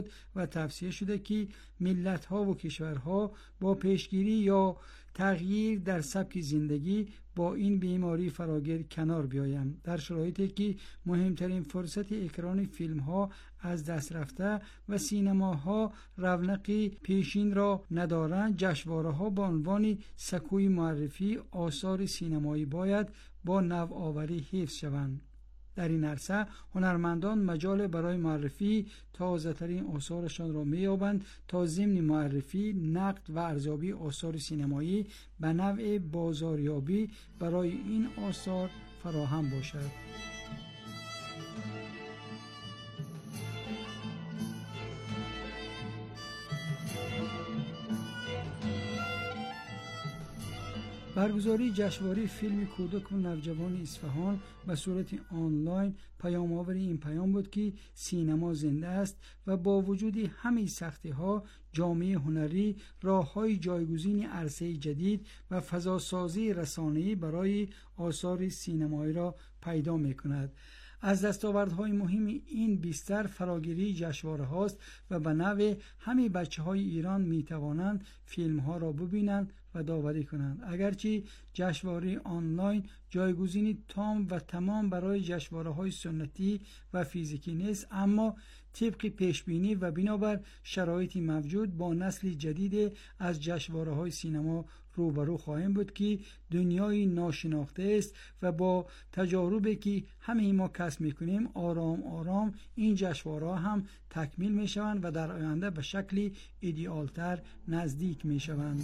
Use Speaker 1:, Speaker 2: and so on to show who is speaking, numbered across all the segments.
Speaker 1: و توصیه شده که ملت‌ها و کشورها با پیشگیری یا تغییر در سبک زندگی با این بیماری فراگیر کنار بیایند. در شرایطی که مهمترین فرصت اکران فیلم‌ها از دست رفته و سینماها رونق پیشین را ندارند، جشنواره‌ها با عنوان سکوی معرفی آثار سینمایی باید با نوآوری حفظ شوند. در این عرصه هنرمندان مجال برای معرفی تازه‌ترین آثارشان را می‌یابند تا ضمن معرفی، نقد و ارزیابی آثار سینمایی به نوع بازاریابی برای این آثار فراهم باشد. برگزاری جشنواره فیلم کودک و نوجوان اصفهان به صورت آنلاین پیام‌آور این پیام بود که سینما زنده است و با وجود همه سختی‌ها جامعه هنری راه‌های جایگزین عرصه جدید و فضاسازی رسانه‌ای برای آثار سینمایی را پیدا می‌کند. از دستاوردهای مهم این بیستر فراگیری جشنواره هاست و به نوع همه بچه‌های ایران می‌توانند فیلم‌ها را ببینند و داوری کنند. اگرچه جشنواره آنلاین جایگزینی تام و تمام برای جشنواره‌های سنتی و فیزیکی نیست، اما طبق پیشبینی و بنابر شرایط موجود با نسل جدید از جشنواره‌های سینما روبرو خواهیم بود که دنیای ناشناخته است و با تجاربی که همه ما کسب می‌کنیم آرام آرام این جشنواره‌ها هم تکمیل می‌شوند و در آینده به شکلی ایدئال‌تر نزدیک می‌شوند.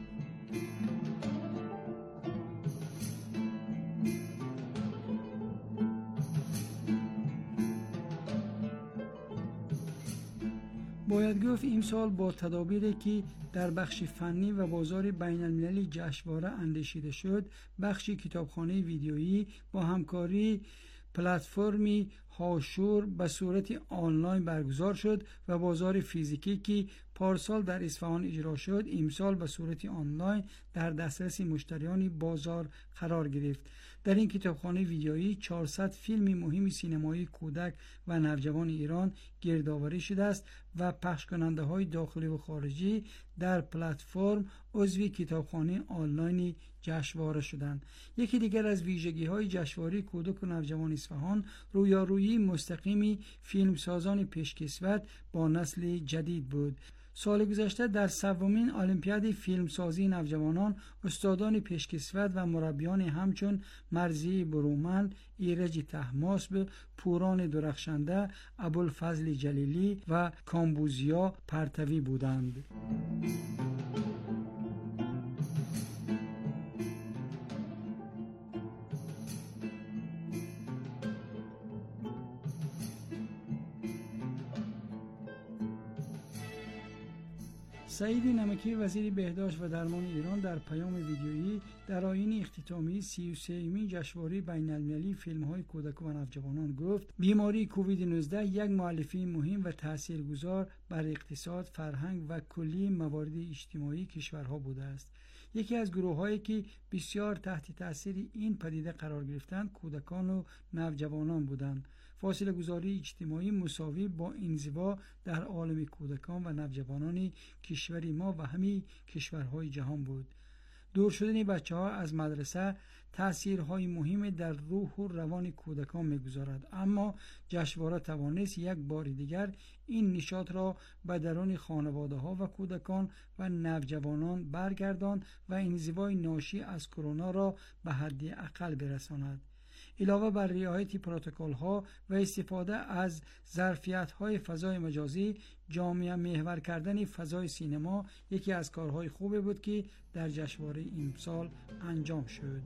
Speaker 1: باید گفت امسال با تدابیری که در بخش فنی و بازار بین المللی جشنواره اندیشیده شد، بخش کتابخانه ویدیویی با همکاری پلتفرمی هاشور به صورت آنلاین برگزار شد و بازار فیزیکی که پارسال در اصفهان اجرا شد امسال به صورت آنلاین در دسترس مشتریان بازار قرار گرفت. در این کتابخانه ویدیویی 400 فیلم مهم سینمایی کودک و نوجوان ایران گردآوری شده است و پخش کننده های داخلی و خارجی در پلتفرم عضو کتابخانه آنلاین جشنواره شدند. یکی دیگر از ویژگی های جشنواره کودک و نوجوان اصفهان رویارویی مستقیمی فیلمسازان پیشکسوت با نسل جدید بود. سال گذشته در سومین المپیاد فیلمسازی نوجوانان استادان پیشکسوت و مربیان همچون مرضی برومند، ایرج طهماسب، پوران درخشنده، ابوالفضل جلیلی و کامبوزیا پرتوی بودند. سعید نمکی وزیر بهداشت و درمان ایران در پیام ویدیویی در آیین اختتامی 33مین جشنواره بین‌المللی فیلم‌های کودک و نوجوانان گفت: بیماری کووید 19 یک مؤلفه مهم و تاثیرگذار بر اقتصاد، فرهنگ و کلی موارد اجتماعی کشورها بوده است. یکی از گروه‌هایی که بسیار تحت تاثیر این پدیده قرار گرفتند کودکان و نوجوانان بودند. فاصله گذاری اجتماعی مساوی با انزوا در عالم کودکان و نوجوانان کشور ما و همه کشورهای جهان بود. دور شدن بچه‌ها از مدرسه تأثیرهای مهمی در روح و روان کودکان می‌گذارد، اما جشنواره توانست یک بار دیگر این نشاط را به درون خانواده‌ها و کودکان و نوجوانان برگرداند و انزوای ناشی از کرونا را به حد اقل برساند. علاوه بر رعایت پروتکل‌ها و استفاده از ظرفیت‌های فضای مجازی، جامعه محور کردن فضای سینما یکی از کارهای خوبی بود که در جشنواره امسال انجام شد.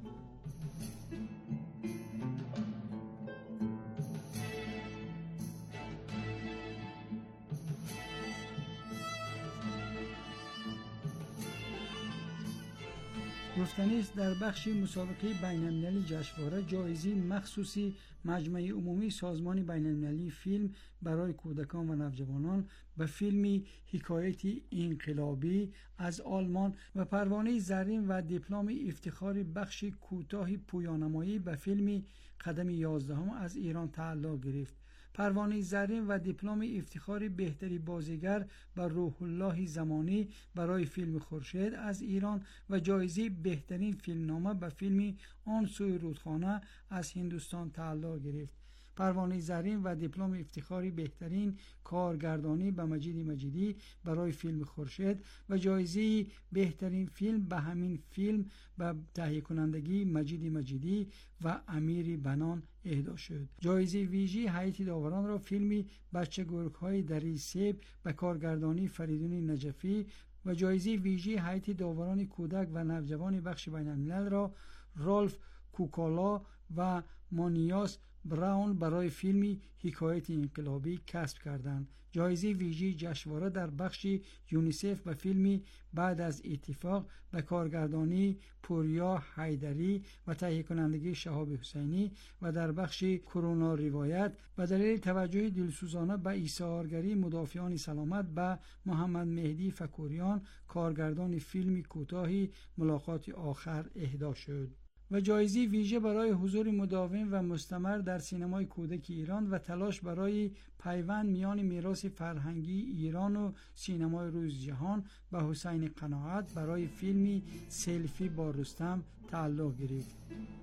Speaker 1: گفتنی است در بخش مسابقه بین‌المللی جشنواره جایزه مخصوصی مجمع عمومی سازمان بین‌المللی فیلم برای کودکان و نوجوانان به فیلم حکایت انقلابی از آلمان و پروانه زرین و دیپلم افتخار بخش کوتاه پویانمایی به فیلم قدم 11 از ایران تعلق گرفت. پروانه زرین و دیپلم افتخاری بهترین بازیگر به روح الله زمانی برای فیلم خورشید از ایران و جایزه بهترین فیلمنامه به فیلم آن سوی رودخانه از هندوستان تعلق گرفت. پروانه زرین و دیپلم افتخاری بهترین کارگردانی به مجید مجیدی برای فیلم خورشید و جایزه بهترین فیلم به همین فیلم به تهیه کنندگی مجید مجیدی و امیر بنان اهدا شد. جایزه ویژه هیئت داوران را فیلم بچه گرگ‌های دری سیب به کارگردانی فریدون نجفی و جایزه ویژه هیئت داوران کودک و نوجوان بخش بین‌الملل را رالف کوکالا و مانیاس براون برای فیلم حکایت انقلابی کسب کردند. جایزه ویژه جشنواره در بخش یونیسف به فیلم بعد از اتفاق به کارگردانی پوریا حیدری و تهیه کنندگی شهاب حسینی و در بخش کرونا روایت به دلیل توجه دلسوزانه به ایثارگری مدافعان سلامت به محمد مهدی فکوریان کارگردان فیلم کوتاهی ملاقات آخر اهدا شد. و جایزه ویژه برای حضور مداوم و مستمر در سینمای کودک ایران و تلاش برای پیوند میان میراث فرهنگی ایران و سینمای روز جهان به حسین قناعت برای فیلم سلفی با رستم تعلق گرفت.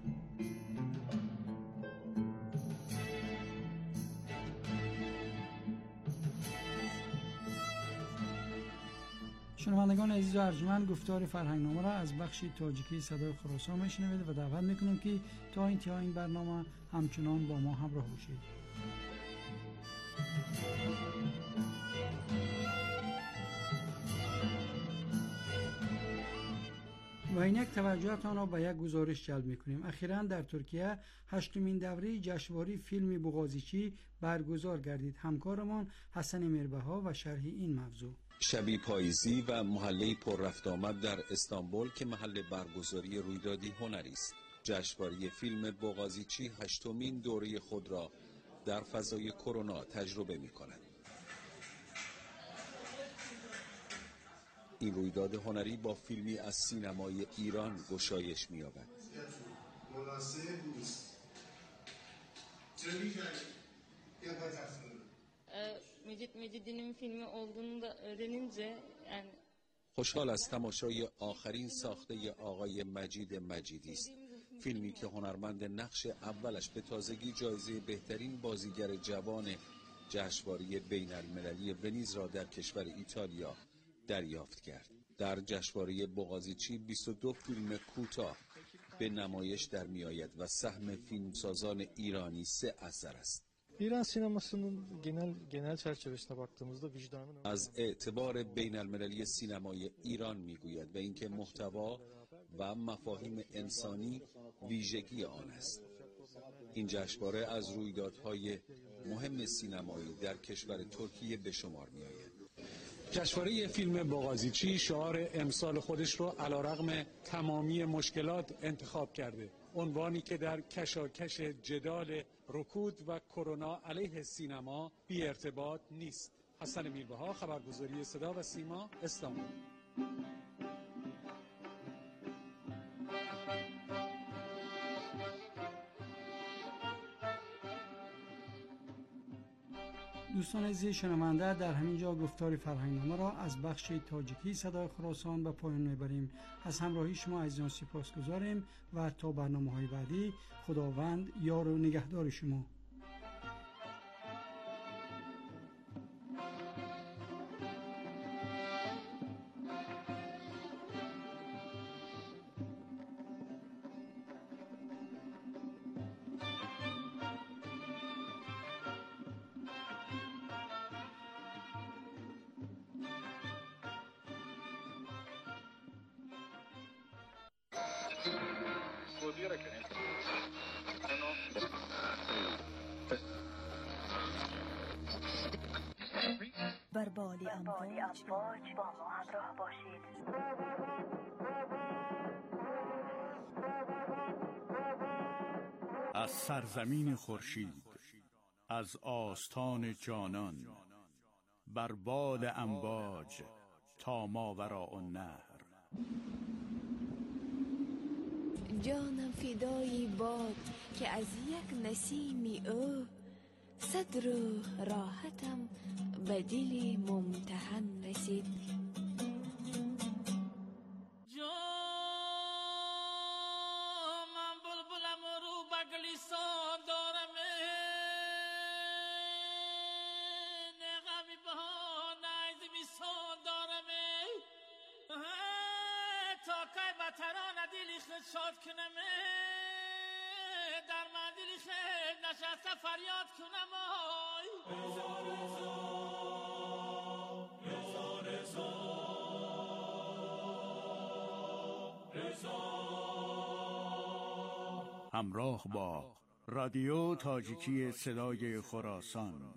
Speaker 1: شنوندگان عزیز و ارجمند، گفتار فرهنگنامه را از بخش تاجیکی صدای خراسان میشنوید و دعوت میکنیم که تا انتهای این برنامه همچنان با ما همراه باشید. و اینک توجهتان را به یک گزارش جلب میکنیم. اخیراً در ترکیه 8مین دوره جشنواره فیلم بوغازیچی برگزار گردید. همکارمان حسن میربها و شرح این موضوع.
Speaker 2: شبی پاییزی و محله پر رفت آمد در استانبول که محل برگزاری رویدادی هنری است. جشنواره فیلم بوغازیچی 8مین دوره خود را در فضای کرونا تجربه می‌کند. این رویداد هنری با فیلمی از سینمای ایران گشایش می‌یابد.
Speaker 3: Meciddi'nin filmi olduğunu da öğrenince yani
Speaker 2: خوشحال از تماشای آخرین ساخته آقای مجید مجیدی است. فیلمی که هنرمند نقش اولش به تازگی جایزه بهترین بازیگر جوان جشنواره بین المللی ونیز را در کشور ایتالیا دریافت کرد. در جشنواره بوغازیچی 22 فیلم کوتاه به نمایش در میآید و سهم فیلمسازان ایرانی 3 اثر است.
Speaker 4: İran sinemasının genel çerçevesine baktığımızda vicdanın
Speaker 2: از اعتبار بین المللی سینمای ایران میگوید و اینکه محتوا و مفاهیم انسانی ویژگی آن است. این جشنواره از رویدادهای مهم سینمایی در کشور ترکیه به شمار میآید.
Speaker 5: جشنواره فیلم بوغازیچی شعار امسال خودش رو علیرغم تمامی مشکلات انتخاب کرده. عنوانی که در کشاکش جدال رکود و کرونا علیه سینما بی ارتباط نیست. حسن میربها، خبرگزاری صدا و سیما، استانبول.
Speaker 1: دوستان عزیز شنونده، در همین جا گفتار فرهنگنامه را از بخش تاجیکی صدای خراسان به پایان میبریم. از همراهی شما عزیزان سپاسگزاریم و تا برنامه‌های بعدی خداوند یار و نگهدار شما.
Speaker 6: بر بالی امواج با ما همراه باشید.
Speaker 7: از سرزمین خورشید، از آستان جانان، بر بال امواج تا ماوراء النهر.
Speaker 8: جانم فدای باد که از یک نسیمی او صدر و راحتم به دل ممتحن رسید.
Speaker 9: من بلبلم رو بگلیسان دارم، نغمی بها نیز میسان دارم، تا که بطران دلی خود شاد کنم، در من دلی خود نشسته فریاد کنم.
Speaker 7: همراه با رادیو تاجیکی صدای خراسان.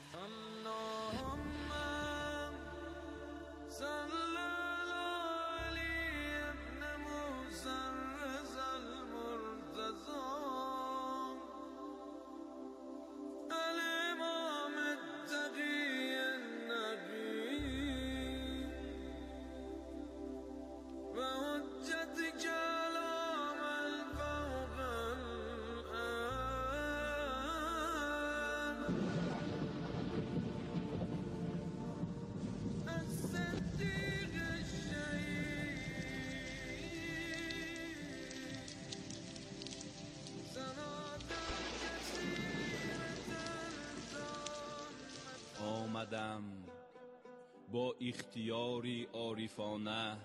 Speaker 10: آمدم با اختیاری عارفانه،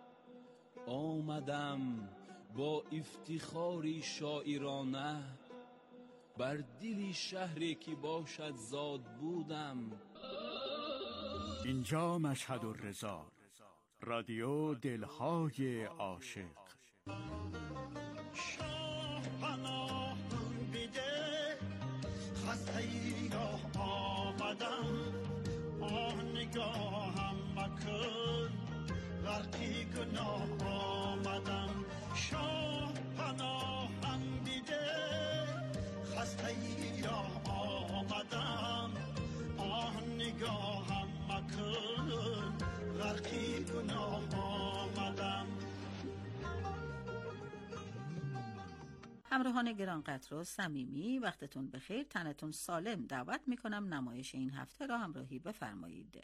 Speaker 10: آمدم با افتخاری شاعرانه، بر دل شهری که باشد زاد بودم.
Speaker 7: اینجا مشهد الرضا، رادیو دلهای عاشق.
Speaker 11: شاه پناه بیده خسته ای راه آمدم، آه نگاهم مکن غرقی گناه آمدم. شاه پناهم بیده خسته ای راه آمدم، آه نگاهم مکن غرقی گناه آمدم.
Speaker 12: همراهان گرانقدر و صمیمی، وقتتون بخیر، تنتون سالم. دعوت میکنم نمایش این هفته را همراهی بفرمایید.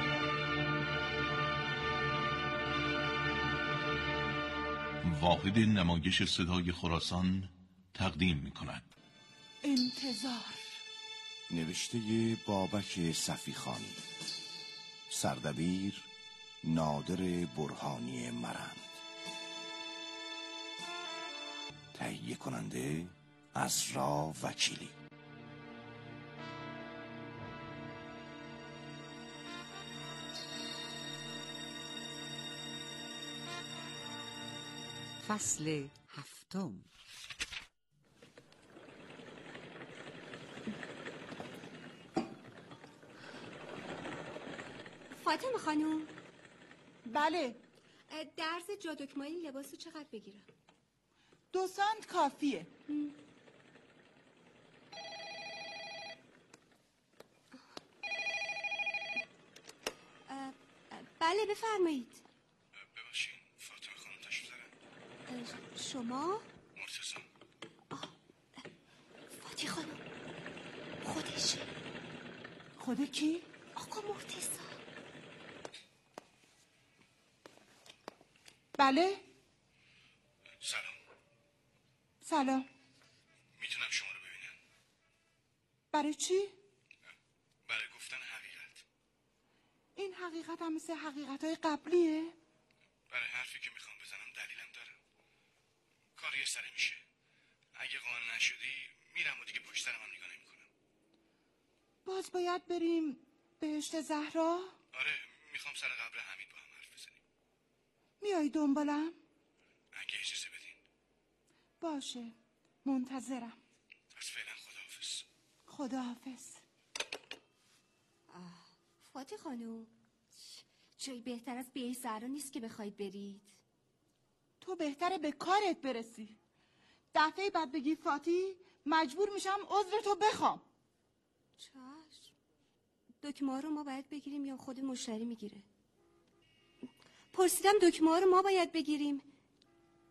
Speaker 13: واحد نمایش صدای خراسان تقدیم میکند
Speaker 14: انتظار، نوشته بابک صفیخانی، سردبیر نادر برهانی مرند، تهیه کننده عزرا وکیلی.
Speaker 15: فصل هفتم.
Speaker 16: فاطمه خانوم.
Speaker 17: بله.
Speaker 16: درز جادوکمالی لباسو چقدر بگیرم؟
Speaker 17: 2 سانت کافیه.
Speaker 16: بله بفرمایید.
Speaker 14: ببخشید فاطمه خانم تشریف دارن؟
Speaker 16: شما؟
Speaker 14: مرتضی.
Speaker 16: فاطمه خانم خودشه.
Speaker 17: خود کی؟
Speaker 16: آقا مرتضی.
Speaker 17: بله. سلام.
Speaker 14: میتونم شما رو ببینم؟
Speaker 17: برای چی؟
Speaker 14: برای گفتن حقیقت.
Speaker 17: این حقیقت هم مثل حقیقت‌های قبلیه؟
Speaker 14: برای حرفی که میخوام بزنم دلیلم دارم. کار یه سره میشه. اگه قانع نشدی میرم و دیگه پشت سرم هم نگاه نمیکنم.
Speaker 17: باز باید بریم بهشت زهرا؟
Speaker 14: آره، میخوام سر قبر حمید با هم حرف بزنیم.
Speaker 17: میای دنبالم؟
Speaker 14: اگه اجازه بدین.
Speaker 17: باشه، منتظرم.
Speaker 14: پس فعلا خداحافظ.
Speaker 17: خداحافظ.
Speaker 16: فاطمه خانوم جایی بهتر از بهشت زهرا نیست که بخواید برید؟
Speaker 17: تو بهتره به کارت برسی. دفعه بعد بگی فاتی مجبور میشم عذرتو بخوام.
Speaker 16: چشم. دکمه رو ما باید بگیریم یا خود مشتری میگیره؟ پرسیدم دکمه رو ما باید بگیریم.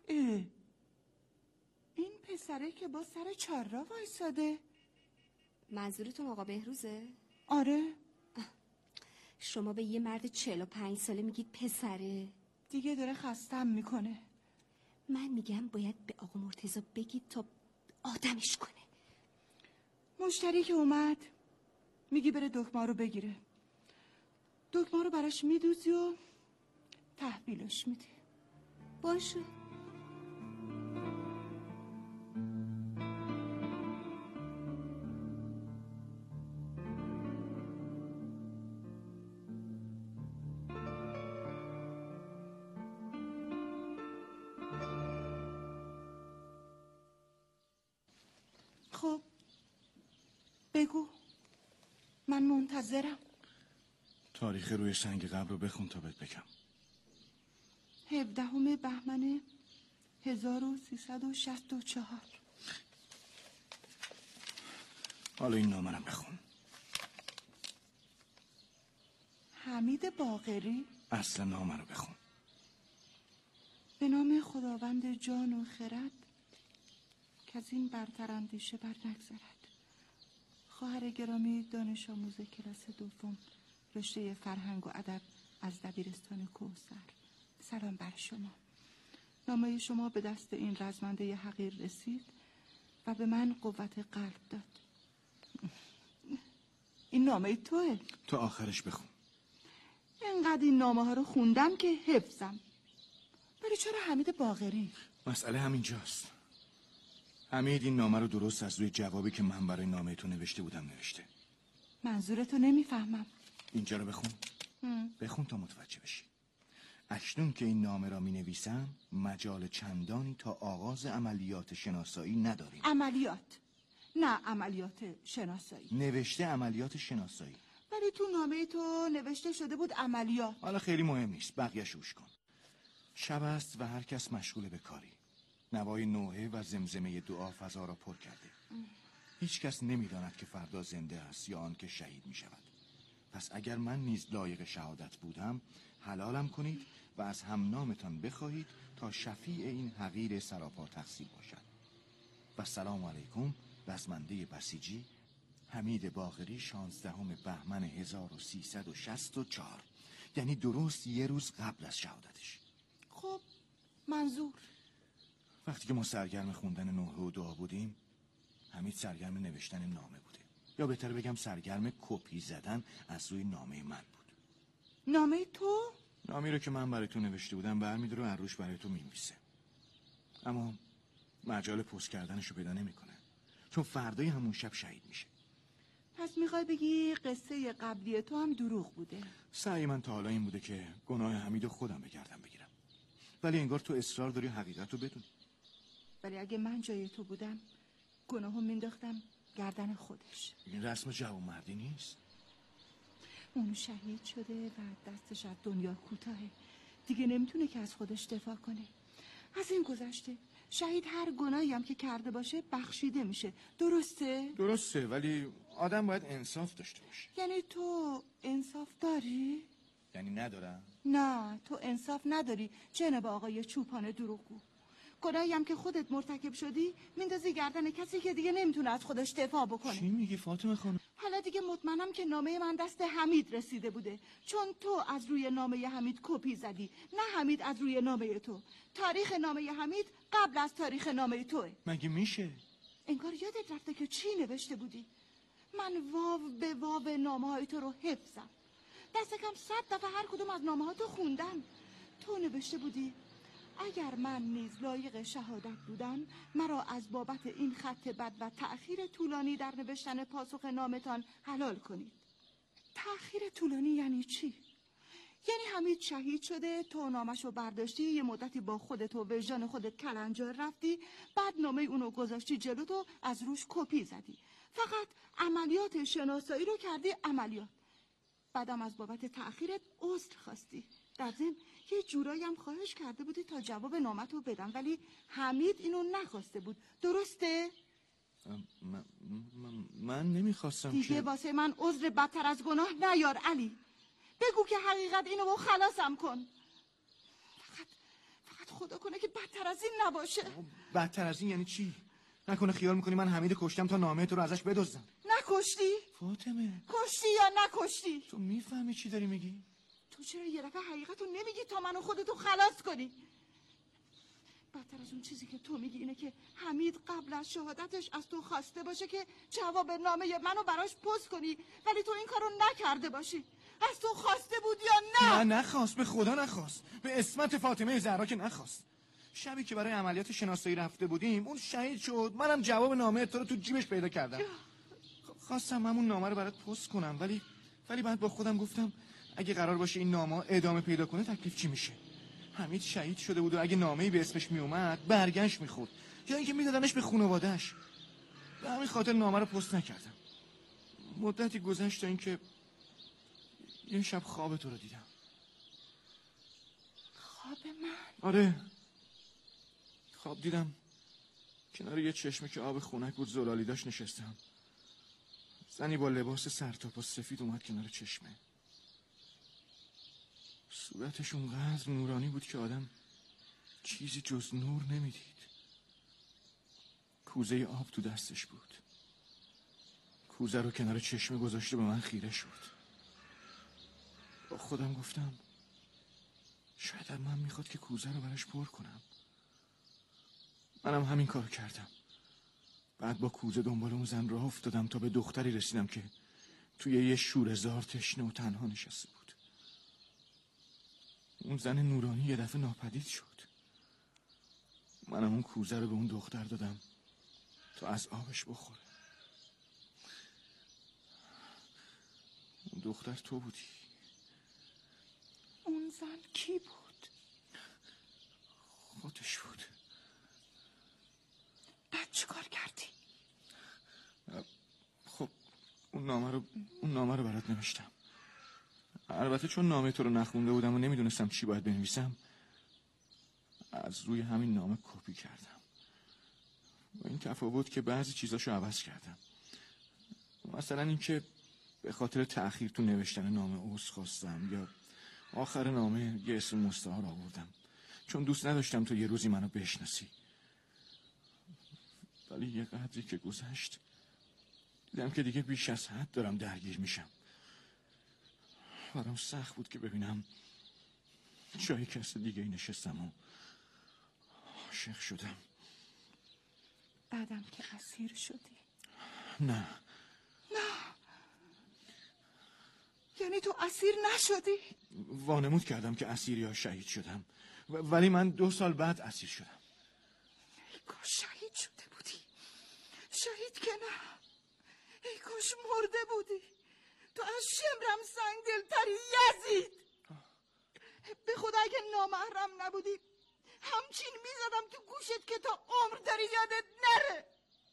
Speaker 17: این پسره که با سر چهار را وایساده
Speaker 16: منظورتون آقا بهروزه؟
Speaker 17: آره.
Speaker 16: شما به یه مرد 45 ساله میگید پسره؟
Speaker 17: دیگه داره خستم میکنه.
Speaker 16: من میگم باید به آقا مرتضی بگید تا آدمش کنه.
Speaker 17: مشتری که اومد میگی بره دکمه رو بگیره. دکمه رو براش میدوزی و تحویلش میدی.
Speaker 16: باشه.
Speaker 17: خب بگو، من منتظرم.
Speaker 18: تاریخ روی سنگ قبر رو بخون تا بهت بگم.
Speaker 17: 17 بهمن 1364.
Speaker 18: حالا این نامه رو بخون.
Speaker 17: حمید باقری.
Speaker 18: اصل نامه رو بخون.
Speaker 17: به نام خداوند جان و خرد که از این برتر اندیشه بر نگذرد. خواهر گرامی دانش آموز کلاس دوم رشته فرهنگ و ادب از دبیرستان کوثر، سلام بر شما. نامه شما به دست این رزمنده حقیر رسید و به من قوت قلب داد. این نامه توه؟
Speaker 18: تو آخرش بخون.
Speaker 17: اینقدر این نامه ها رو خوندم که حفظم. ولی چرا حمید باقری؟
Speaker 18: مسئله همینجاست. حمید این نامه رو درست از روی جوابی که من برای نامه تو نوشته بودم نوشته.
Speaker 17: منظورتو نمیفهمم.
Speaker 18: اینجا رو بخون. بخون تا متوجه بشی. اکنون که این نامه را می نویسم مجال چندانی تا آغاز عملیات شناسایی نداریم.
Speaker 17: عملیات؟ نه عملیات شناسایی.
Speaker 18: نوشته عملیات شناسایی.
Speaker 17: ولی تو نامه تو نوشته شده بود عملیات.
Speaker 18: حالا خیلی مهم نیست، بقیه‌شو گوش کن. شب است و هر کس مشغول به کاری. نوای نوحه و زمزمه دعا فضا را پر کرده. هیچ کس نمی‌داند که فردا زنده است یا آن که شهید می‌شود. پس اگر من نیز لایق شهادت بودم حلالم کنید و از هم نامتان بخواهید تا شفیع این حقیر سراپا تقصیر باشد. و سلام علیکم. رزمنده بسیجی حمید باقری 16 بهمن 1364. یعنی درست یه روز قبل از شهادتش.
Speaker 17: خب منظور؟
Speaker 18: وقتی که ما سرگرم خوندن نوحه و دعا بودیم حمید سرگرم نوشتن نامه بوده، یا بهتر بگم سرگرم کپی زدن از روی نامه من بود.
Speaker 17: نامه تو؟
Speaker 18: نامی رو که من برای تو نوشته بودم برمی‌داره و از روش برای تو می‌نویسه. اما مجال پست کردنشو پیدا نمی‌کنه، چون فردای همون شب شهید میشه.
Speaker 17: پس میخوای بگی قصه قبلی تو هم دروغ بوده؟
Speaker 18: سعی من تا حالا این بوده که گناه حمیدو خودم به گردن بگیرم، ولی انگار تو اصرار داری حقیقت رو بدون.
Speaker 17: ولی اگه من جای تو بودم گناهو مینداختم گردن خودش.
Speaker 18: این رسم جوانمردی نیست.
Speaker 17: اون شهید شده و دستش از دنیا کوتاهه، دیگه نمیتونه که از خودش دفاع کنه. از این گذشته شهید هر گناهی هم که کرده باشه بخشیده میشه، درسته؟
Speaker 18: درسته، ولی آدم باید انصاف داشته باشه.
Speaker 17: یعنی تو انصاف داری؟
Speaker 18: یعنی ندارم؟
Speaker 17: نه، تو انصاف نداری جناب آقای چوپان دروغگو. گناهی هم که خودت مرتکب شدی میندازی گردن کسی که دیگه نمیتونه از خودش دفاع بکنه.
Speaker 18: چی میگی فاطمه خانم؟
Speaker 17: حالا دیگه مطمئنم که نامه من دست حمید رسیده بوده، چون تو از روی نامه حمید کپی زدی، نه حمید از روی نامه تو. تاریخ نامه حمید قبل از تاریخ نامه توه.
Speaker 18: مگه میشه؟
Speaker 17: انگار یادت رفته که چی نوشته بودی. من واو به واو نامه های تو رو حفظم. دست کم 100 دفعه هر کدوم از نامه ها تو خوندم. تو نوشته بودی اگر من نیز لایق شهادت بودم مرا از بابت این خط بد و تأخیر طولانی در نوشتن پاسخ نامتان حلال کنید. تأخیر طولانی یعنی چی؟ یعنی حمید شهید شده، تو نامشو برداشتی، یه مدتی با خودت و وجدان خودت کلنجار رفتی، بعد نامه اونو گذاشتی جلو تو از روش کپی زدی، فقط عملیات شناسایی رو کردی عملیات. بعدم از بابت تأخیرت عذر خواستی، در ضمن یه جورایی هم خواهش کرده بودی تا جواب نامتو بدم، ولی حمید اینو نخواسته بود، درسته؟
Speaker 18: من نمیخواستم
Speaker 17: دیگه
Speaker 18: که
Speaker 17: واسه من عذر بدتر از گناه نیار علی. بگو که حقیقت اینو خلاصم کن. فقط خدا کنه که بدتر از این نباشه.
Speaker 18: بدتر از این یعنی چی؟ نکنه خیال میکنی من حمید کشتم تا نامه تو رو ازش بدزدم؟
Speaker 17: کشتی؟
Speaker 18: فاطمه
Speaker 17: کشتی یا نکشتی؟
Speaker 18: تو میفهمی چی داری میگی؟
Speaker 17: تو چرا یه دفعه حقیقتو نمیگی تا منو خودتو خلاص کنی؟ بدتر از اون چیزی که تو میگی اینه که حمید قبل از شهادتش از تو خواسته باشه که جواب نامه منو براش پست کنی، ولی تو این کارو نکرده باشی. از تو خواسته بود یا نه؟
Speaker 18: نه نخواست، به خدا نخواست، به اسمت فاطمه زهرا که نخواست. شبی که برای عملیات شناسایی رفته بودیم اون شهید شد، منم جواب نامه تو رو تو جیبش پیدا کردم. خواستم همون نامه رو برات پست کنم، ولی بعد با خودم گفتم اگه قرار باشه این نامه ادامه پیدا کنه تکلیف چی میشه؟ حمید شهید شده بود و اگه نامه‌ای به اسمش میومد برگشت میخورد یا اینکه میدادنش به خانواده‌اش. به همین خاطر نامه رو پست نکردم. مدتی گذشت تا اینکه یه شب خواب تو رو دیدم.
Speaker 17: خواب من؟
Speaker 18: آره، خواب دیدم کنار یه چشمه که آب خنک بود زلالی داشت نشستم. زنی با لباس سرتاپا سفید اومد کنار چشمه. صورتش اونقدر نورانی بود که آدم چیزی جز نور نمیدید. کوزه آب تو دستش بود. کوزه رو کنار چشمه گذاشته به من خیره شد. با خودم گفتم شاید من میخواد که کوزه رو براش پر کنم. منم همین کار کردم. بعد با کوزه دنبال اون زن راه افتادم تا به دختری رسیدم که توی یه شوره‌زار تشنه و تنها نشسته بود. اون زن نورانی یه دفعه ناپدید شد. منم اون کوزه رو به اون دختر دادم تا از آبش بخوره. اون دختر تو بودی.
Speaker 17: اون زن کی بود؟
Speaker 18: خودش بود.
Speaker 17: بعد چی کار کردی؟
Speaker 18: خب اون نامه رو برات نوشتم. البته چون نامه تو رو نخونده بودم و نمیدونستم چی باید بنویسم، از روی همین نامه کپی کردم. با این تفاوت که بعضی چیزاشو عوض کردم. مثلا اینکه به خاطر تأخیر تو نوشتن نامه عذر خواستم، یا آخر نامه یه اسم مستعار آوردم چون دوست نداشتم تو یه روزی منو بشناسی. ولی یه قدری که گذشت دیدم که دیگه بیش از حد دارم درگیر میشم. برام سخت بود که ببینم جای کس دیگه نشستم و عاشق شدم.
Speaker 17: بعدم که اسیر شدی؟
Speaker 18: نه.
Speaker 17: یعنی تو اسیر نشدی؟
Speaker 18: وانمود کردم که اسیر یا شهید شدم، ولی من 2 سال بعد اسیر شدم.
Speaker 17: ای کاش شهید شده بودی. شهید که نه، ای کاش مرده بودی. تو از شمرم سنگ دلتری یزید. به خدا اگه نامحرم نبودی همچین میزدم تو گوشت که تا عمر داری یادت نره.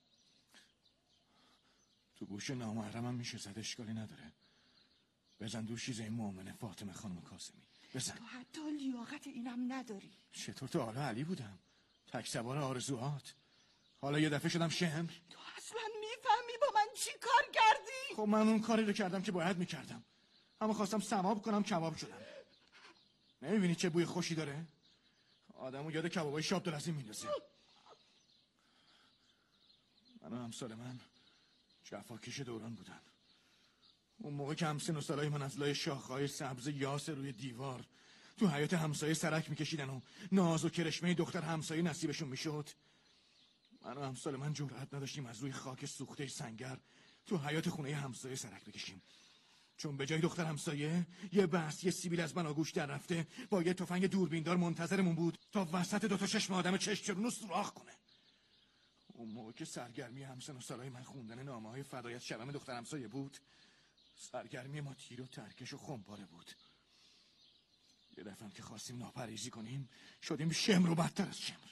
Speaker 18: تو گوش نامحرمم میشه زد، اشکالی نداره. بزن دوشیزه مؤمنه فاطمه خانم کاظمی، بزن.
Speaker 17: تو حتی لیاقت اینم نداری.
Speaker 18: چطور تا حالا علی بودم، تک سوار آرزوهات، حالا یه دفعه شدم شمر؟
Speaker 17: تو اصلا میفهمی با من چی کار کردی؟
Speaker 18: خب من اون کاری رو کردم که باید میکردم، اما خواستم ثواب کنم کباب شدم. نمیبینی چه بوی خوشی داره؟ آدمو یاد کبابای شاب دل از این میندازه. من و همسال من جفاکش دوران بودن. اون موقع که همسن و سالای من از لای شاخه‌های سبز یاس روی دیوار تو حیاط همسایه سرک میکشیدن و ناز و کرشمه دختر همسایه نصیبشون میشد، من و همسال من جرأت نداشتیم از روی خاک سوخته سنگر تو حیاط خونه همسایه سرک بکشیم، چون به جای دختر همسایه یه بحث یه سیبیل از من آگوش در رفته با یه تفنگ دوربیندار منتظرمون بود تا وسط 2 تا چشم آدم چشم‌چرونو سوراخ کنه. اون موقع که سرگرمی همسن و سالای من خوندن نامه‌های فدایت شبم دختر همسایه بود، سرگرمی ما تیر و ترکش و خمپاره بود. یه دفعه که خواستیم ناپرهیزی کنیم شدیم شمر و بدتر از شمر.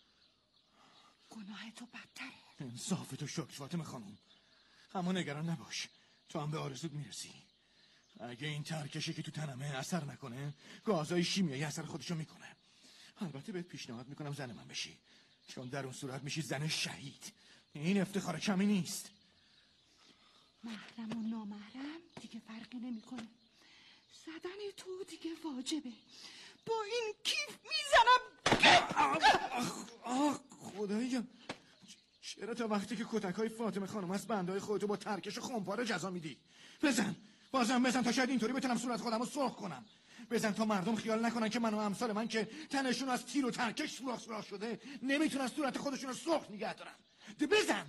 Speaker 17: گناه تو بدتره.
Speaker 18: انصاف تو شکر فاطمه خانم، اما نگران نباش، تو هم به آرزوت میرسی. اگه این ترکشی که تو تنمه اثر نکنه، گازهای شیمیایی اثر خودشو میکنه. البته بهت پیشنهاد میکنم زن من بشی، چون در اون صورت میشی زن شهید. این افتخار کمی نیست.
Speaker 17: محرم و نامحرم دیگه فرقی نمیکنه. زدن تو دیگه واجبه. با این کیف میزنم.
Speaker 18: آه خدایی، چرا تا وقتی که کتک‌های فاطمه خانم از بندای خودتو با ترکش خمپاره جزا میدی؟ بزن، بازم بزن تا شاید اینطوری بتونم صورت خودم رو سرخ کنم. بزن تا مردم خیال نکنن که من و امثال من که تنشون از تیر و ترکش سوراخ شده نمیتونن صورت خودشون رو سرخ نگه دارن. بزن.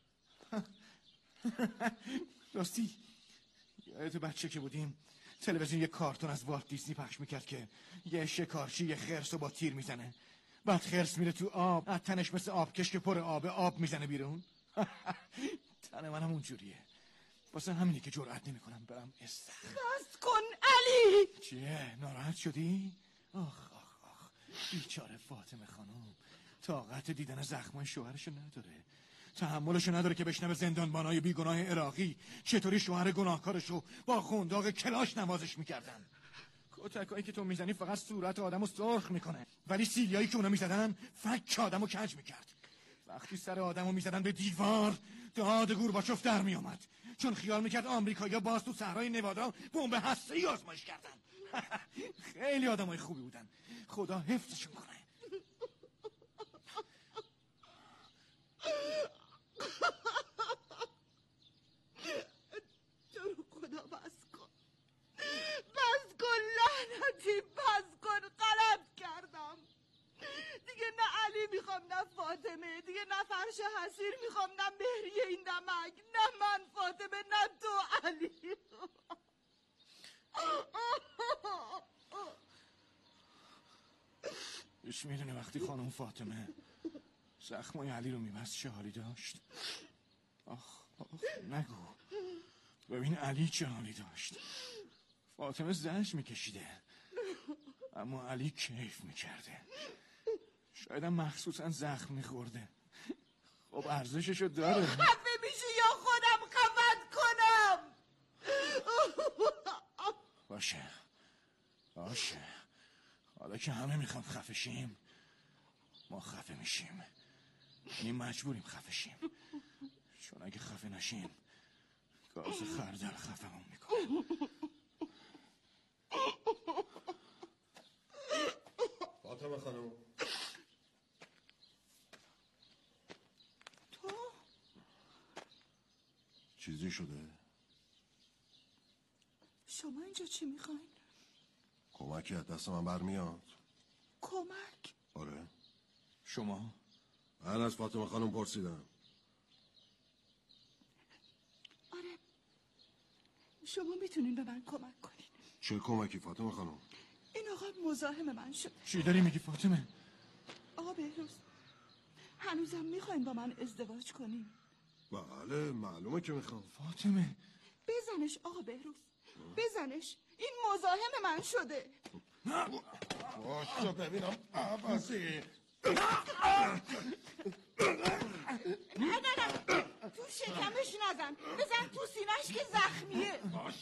Speaker 18: راستی یادت بچه که بودیم تلویزیون یه کارتون از والت دیزنی پخش میکرد که یه شکارچی یه خرس رو با تیر میزنه، بعد خرس میره تو آب، از تنش مثل آبکش که پر آب میزنه بیرون. تن منم اونجوریه، واسه همینه که جرئت نمیکنم برم استخر.
Speaker 17: بس کن علی.
Speaker 18: چیه ناراحت شدی؟ آخ بیچاره فاطمه خانم طاقت دیدن زخمای شوهرشو نداره، تحملشو نداره که بشنوه زندانبانای بیگناه عراقی چطوری شوهر گناهکارشو با خونداغ کلاش نوازش میکردن. کتکایی که تو میزنی فقط صورت آدمو سرخ میکنه، ولی سیلیایی که اونا میزدن فک آدمو کج میکرد. وقتی سر آدمو میزدن به دیوار داد گورباچوف در میامد، چون خیال میکرد آمریکایی‌ها باز تو صحرای نوادا بمب هسته‌ای آزمایش کردن. خیلی آدمای خوبی بودن، خدا حفظشون کنه.
Speaker 17: تو رو خدا بس کن لعنتی، بس کن. غلط کردم دیگه، نه علی میخوام نه فاطمه، دیگه نه فرش حسیر میخوام نه مهریه این نمک، نه من فاطمه نه تو علی.
Speaker 18: ایش میدونی وقتی خانم فاطمه زخمای علی رو میبست چه حالی داشت؟ آخ نگو. ببین علی چه حالی داشت. فاطمه زجر میکشیده اما علی کیف میکرده، شاید هم مخصوصا زخم میخورده. خب ارزششو داره.
Speaker 17: خفه میشی یا خودم خفت کنم؟
Speaker 18: باشه حالا که همه میخوام خفه شیم ما خفه میشیم، یعنی مجبوریم خفه شیم، چون اگه خفه نشیم گاز خردل خفمون میکنه.
Speaker 19: فاطمه خانم
Speaker 17: تو
Speaker 19: چیزی شده؟
Speaker 17: شما اینجا چی میخواین؟
Speaker 19: کمکی از دست من برمیاد.
Speaker 17: کمک؟
Speaker 19: آره.
Speaker 18: شما؟
Speaker 19: من از فاطمه خانم پرسیدم.
Speaker 17: آره شما میتونین به من کمک کنین.
Speaker 19: چه کمکی فاطمه خانم؟
Speaker 17: این آقا مزاحم من شد.
Speaker 18: چی داری میگی فاطمه؟
Speaker 17: آقا بهروز هنوزم میخواین با من ازدواج کنین؟
Speaker 19: بله معلومه که میخوام.
Speaker 18: فاطمه
Speaker 17: بزنش آقا بهروز، بزنش، این مزاحم من شده.
Speaker 19: باشه ببینم عوضی.
Speaker 17: نه تو شکمش نزن، بزن تو سینه‌اش که زخمیه.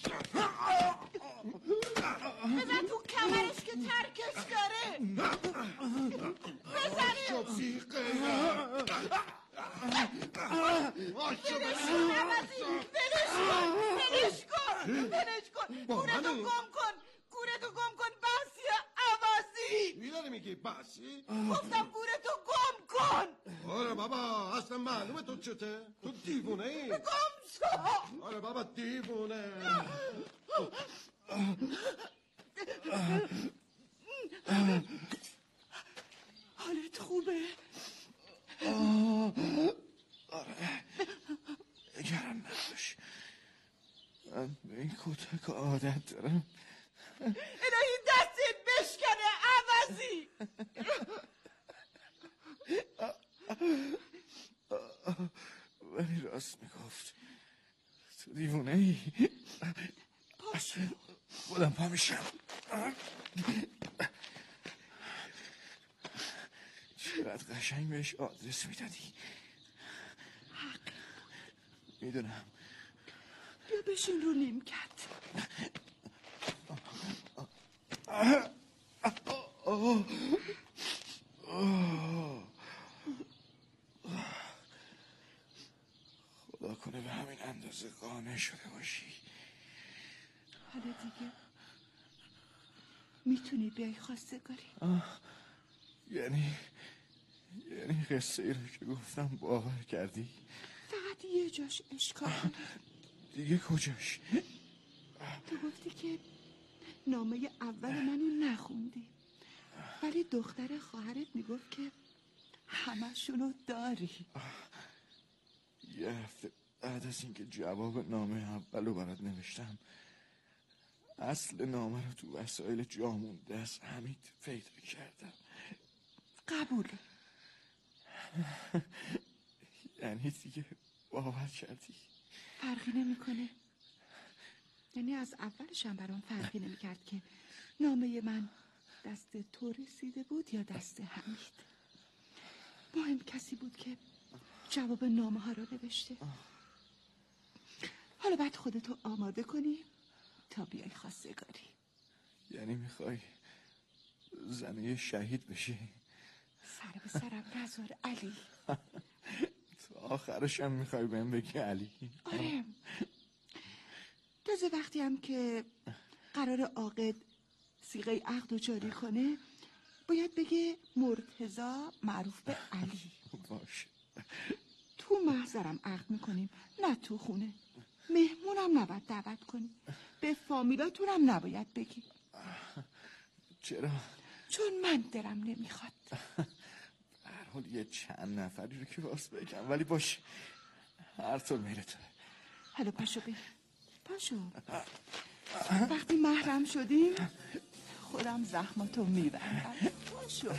Speaker 17: بزن تو کمرش که ترکش داره. بزنش. ولش کن. گورتو گم کن بحثی عوضی.
Speaker 19: میداری میگی بحثی؟
Speaker 17: گفتم گورتو گم کن.
Speaker 19: آره بابا اصلا معلومه تو چته؟ تو دیوونه ای؟
Speaker 17: گم شو.
Speaker 19: آره بابا دیوونه.
Speaker 17: حالت خوبه؟
Speaker 18: آره گرم نباش، من به این کتک عادت دارم.
Speaker 17: الهی دستت بشکنه عوضی.
Speaker 18: ولی راست میگفت، تو دیوونه ای.
Speaker 17: باشه
Speaker 18: خودم پا میشم. چقدر قشنگ بهش آدرس میدادی.
Speaker 17: حق
Speaker 18: میدونم.
Speaker 17: بیا بشین رو نیمکت.
Speaker 18: خدا کنه به همین اندازه قانع شده باشی.
Speaker 17: حالا دیگه میتونی بیای خواستگاری.
Speaker 18: یعنی قصه ای رو که گفتم باور کردی؟
Speaker 17: فقط یه جاش اشکال.
Speaker 18: دیگه کجاش؟
Speaker 17: تو گفتی که نامه اول منو نخوندی، ولی دختر خواهرت میگفت که همشونو داری.
Speaker 18: یه هفته بعد از اینکه جواب نامه اولو برات نوشتم، اصل نامه رو تو وسایل جا مونده از حمید پیدا کردم.
Speaker 17: قبوله.
Speaker 18: یعنی دیگه باور کردی؟
Speaker 17: فرقی نمیکنه. یعنی از اولش هم برام فرقی نمیکرد که نامه من دست تو رسیده بود یا دست حمید. مهم کسی بود که جواب نامه ها رو نوشته. حالا بعد خودتو آماده کنی تا بیای خواستگاری.
Speaker 18: یعنی میخوای زنه شهید بشی؟
Speaker 17: سر به سرم نذار علی.
Speaker 18: تو آخرش هم میخوای بهم بگی علی؟
Speaker 17: آره. تازه وقتی هم که قرار عاقد صیغه عقد رو جاری کنه باید بگه مرتضی معروف به علی.
Speaker 18: باشه.
Speaker 17: تو محضرم عقد میکنیم، نه تو خونه. مهمونم نباید دعوت کنی، به فامیلاتونم نباید بگی.
Speaker 18: چرا؟
Speaker 17: چون من دلم نمیخواد.
Speaker 18: به هر حال یه چند نفری رو که باز بگم، ولی باشه هر طور میره تو.
Speaker 17: حالا پاشو بریم. پاشو. وقتی محرم شدیم خودم زحماتو میبرم. پاشو.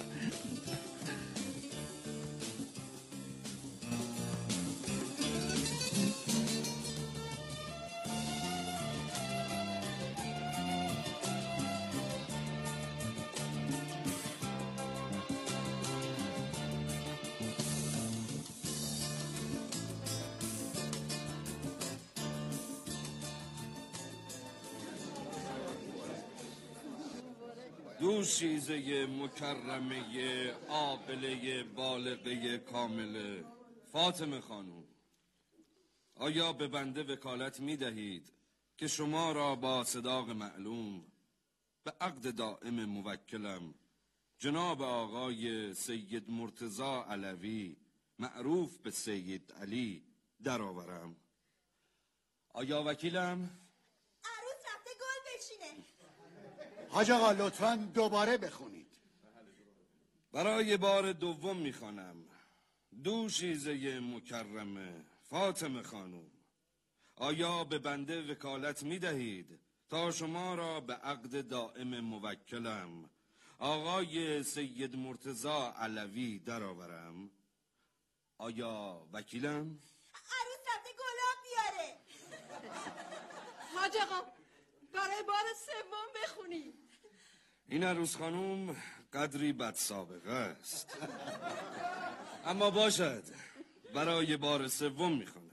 Speaker 20: دوشیزه مکرمه عاقله بالغه کامله فاطمه خانم، آیا به بنده وکالت می دهید که شما را با صداق معلوم به عقد دائم موکلم جناب آقای سید مرتضی علوی معروف به سید علی درآورم؟ آیا وکیلم؟
Speaker 21: عروس رفته گل بشینه.
Speaker 19: حاج آقا لطفاً دوباره بخونید.
Speaker 20: برای بار دوم میخوانم. دوشیزه مکرمه فاطمه خانم، آیا به بنده وکالت میدهید تا شما را به عقد دائم موکلم آقای سید مرتضی علوی درآورم؟ آیا وکیلم؟
Speaker 21: عروس رفته گلاب بیاره.
Speaker 22: حاج آقا برای بار سوم بخونی.
Speaker 20: این عروس خانم قدری بد سابقه است. اما باشد، برای بار سوم میخونم.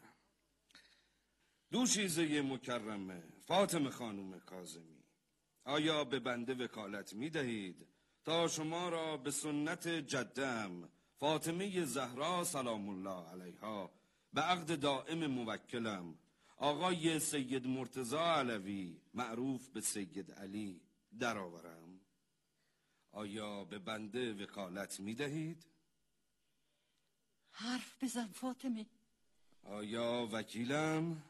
Speaker 20: دوشیزه مکرمه فاطمه خانم کاظمی، آیا به بنده وکالت میدهید تا شما را به سنت جدم فاطمه زهرا سلام الله علیها به عقد دائم موکلم آقای سید مرتضی علوی معروف به سید علی درآورم؟ آیا به بنده وکالت میدهید؟
Speaker 22: حرف بزن فاطمه.
Speaker 20: آیا وکیلم؟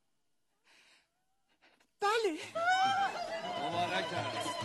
Speaker 17: بله.
Speaker 20: مبارک است.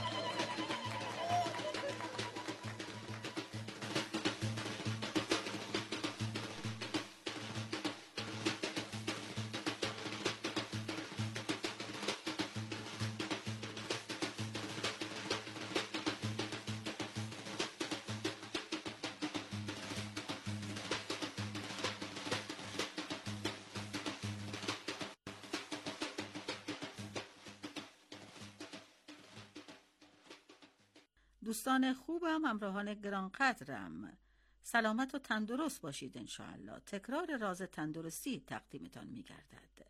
Speaker 12: دوستان خوبم، همراهان گرانقدرم، سلامت و تندرست باشید انشاءالله. تکرار راز تندرستی تقدیمتان می‌گردد.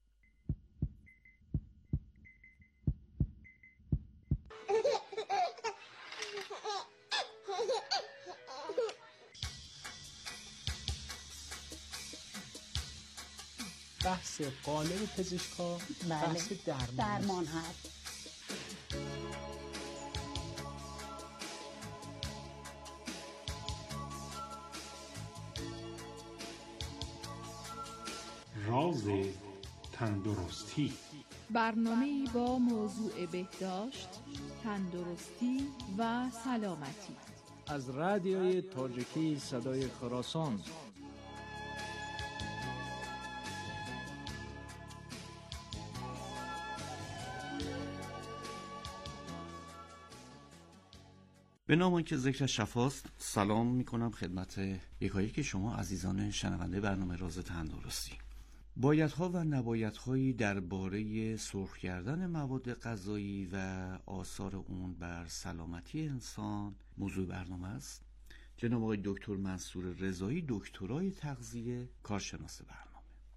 Speaker 4: بحث قالب پزشکا، بحث
Speaker 23: درمان هست.
Speaker 2: راز تندرستی.
Speaker 3: برنامه‌ای با موضوع بهداشت، تندرستی و سلامتی
Speaker 23: از رادیوی تاجیکی صدای خراسان.
Speaker 24: به نام که ذکر شفاست، سلام میکنم خدمت یکایک شما عزیزان شنونده برنامه راز تندرستی. بایدها و نبایدهایی درباره سرخ کردن مواد غذایی و آثار اون بر سلامتی انسان موضوع برنامه است. جناب آقای دکتر منصور رضایی، دکترای تغذیه، کارشناس برنامه.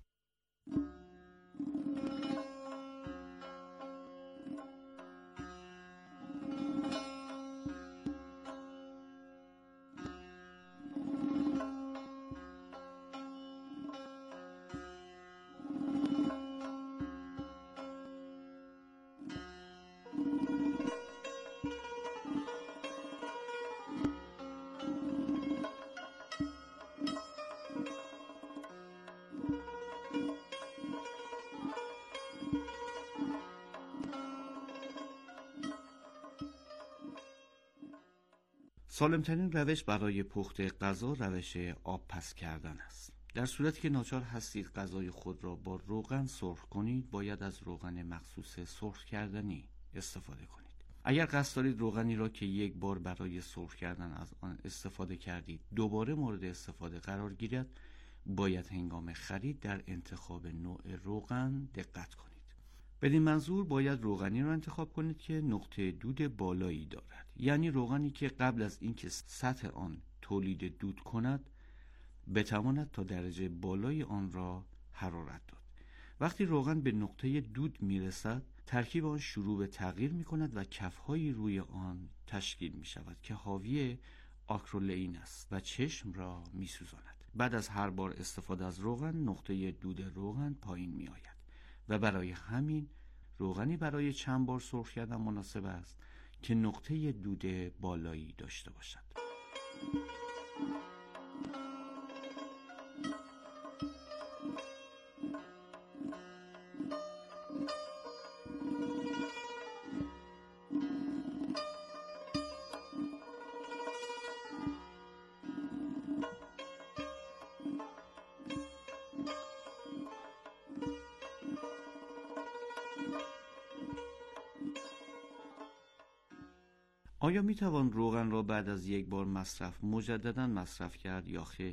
Speaker 24: سالمترین روش برای پخت غذا روش آب پس کردن است. در صورتی که ناچار هستید غذای خود را با روغن سرخ کنید، باید از روغن مخصوص سرخ کردنی استفاده کنید. اگر قصد دارید روغنی را که یک بار برای سرخ کردن از آن استفاده کردید دوباره مورد استفاده قرار گیرد، باید هنگام خرید در انتخاب نوع روغن دقت کنید. بدین منظور باید روغنی را انتخاب کنید که نقطه دود بالایی دارد، یعنی روغنی که قبل از اینکه سطح آن تولید دود کند بتواند تا درجه بالای آن را حرارت داد. وقتی روغن به نقطه دود میرسد، ترکیب آن شروع به تغییر میکند و کفهایی روی آن تشکیل میشود که حاوی آکرولئین است و چشم را میسوزاند. بعد از هر بار استفاده از روغن، نقطه دود روغن پایین میآید و برای همین روغنی برای چند بار سرخ کردن مناسب است که نقطه دود بالایی داشته باشد. آیا می توان روغن را بعد از یک بار مصرف مجددا مصرف کرد یا خیر؟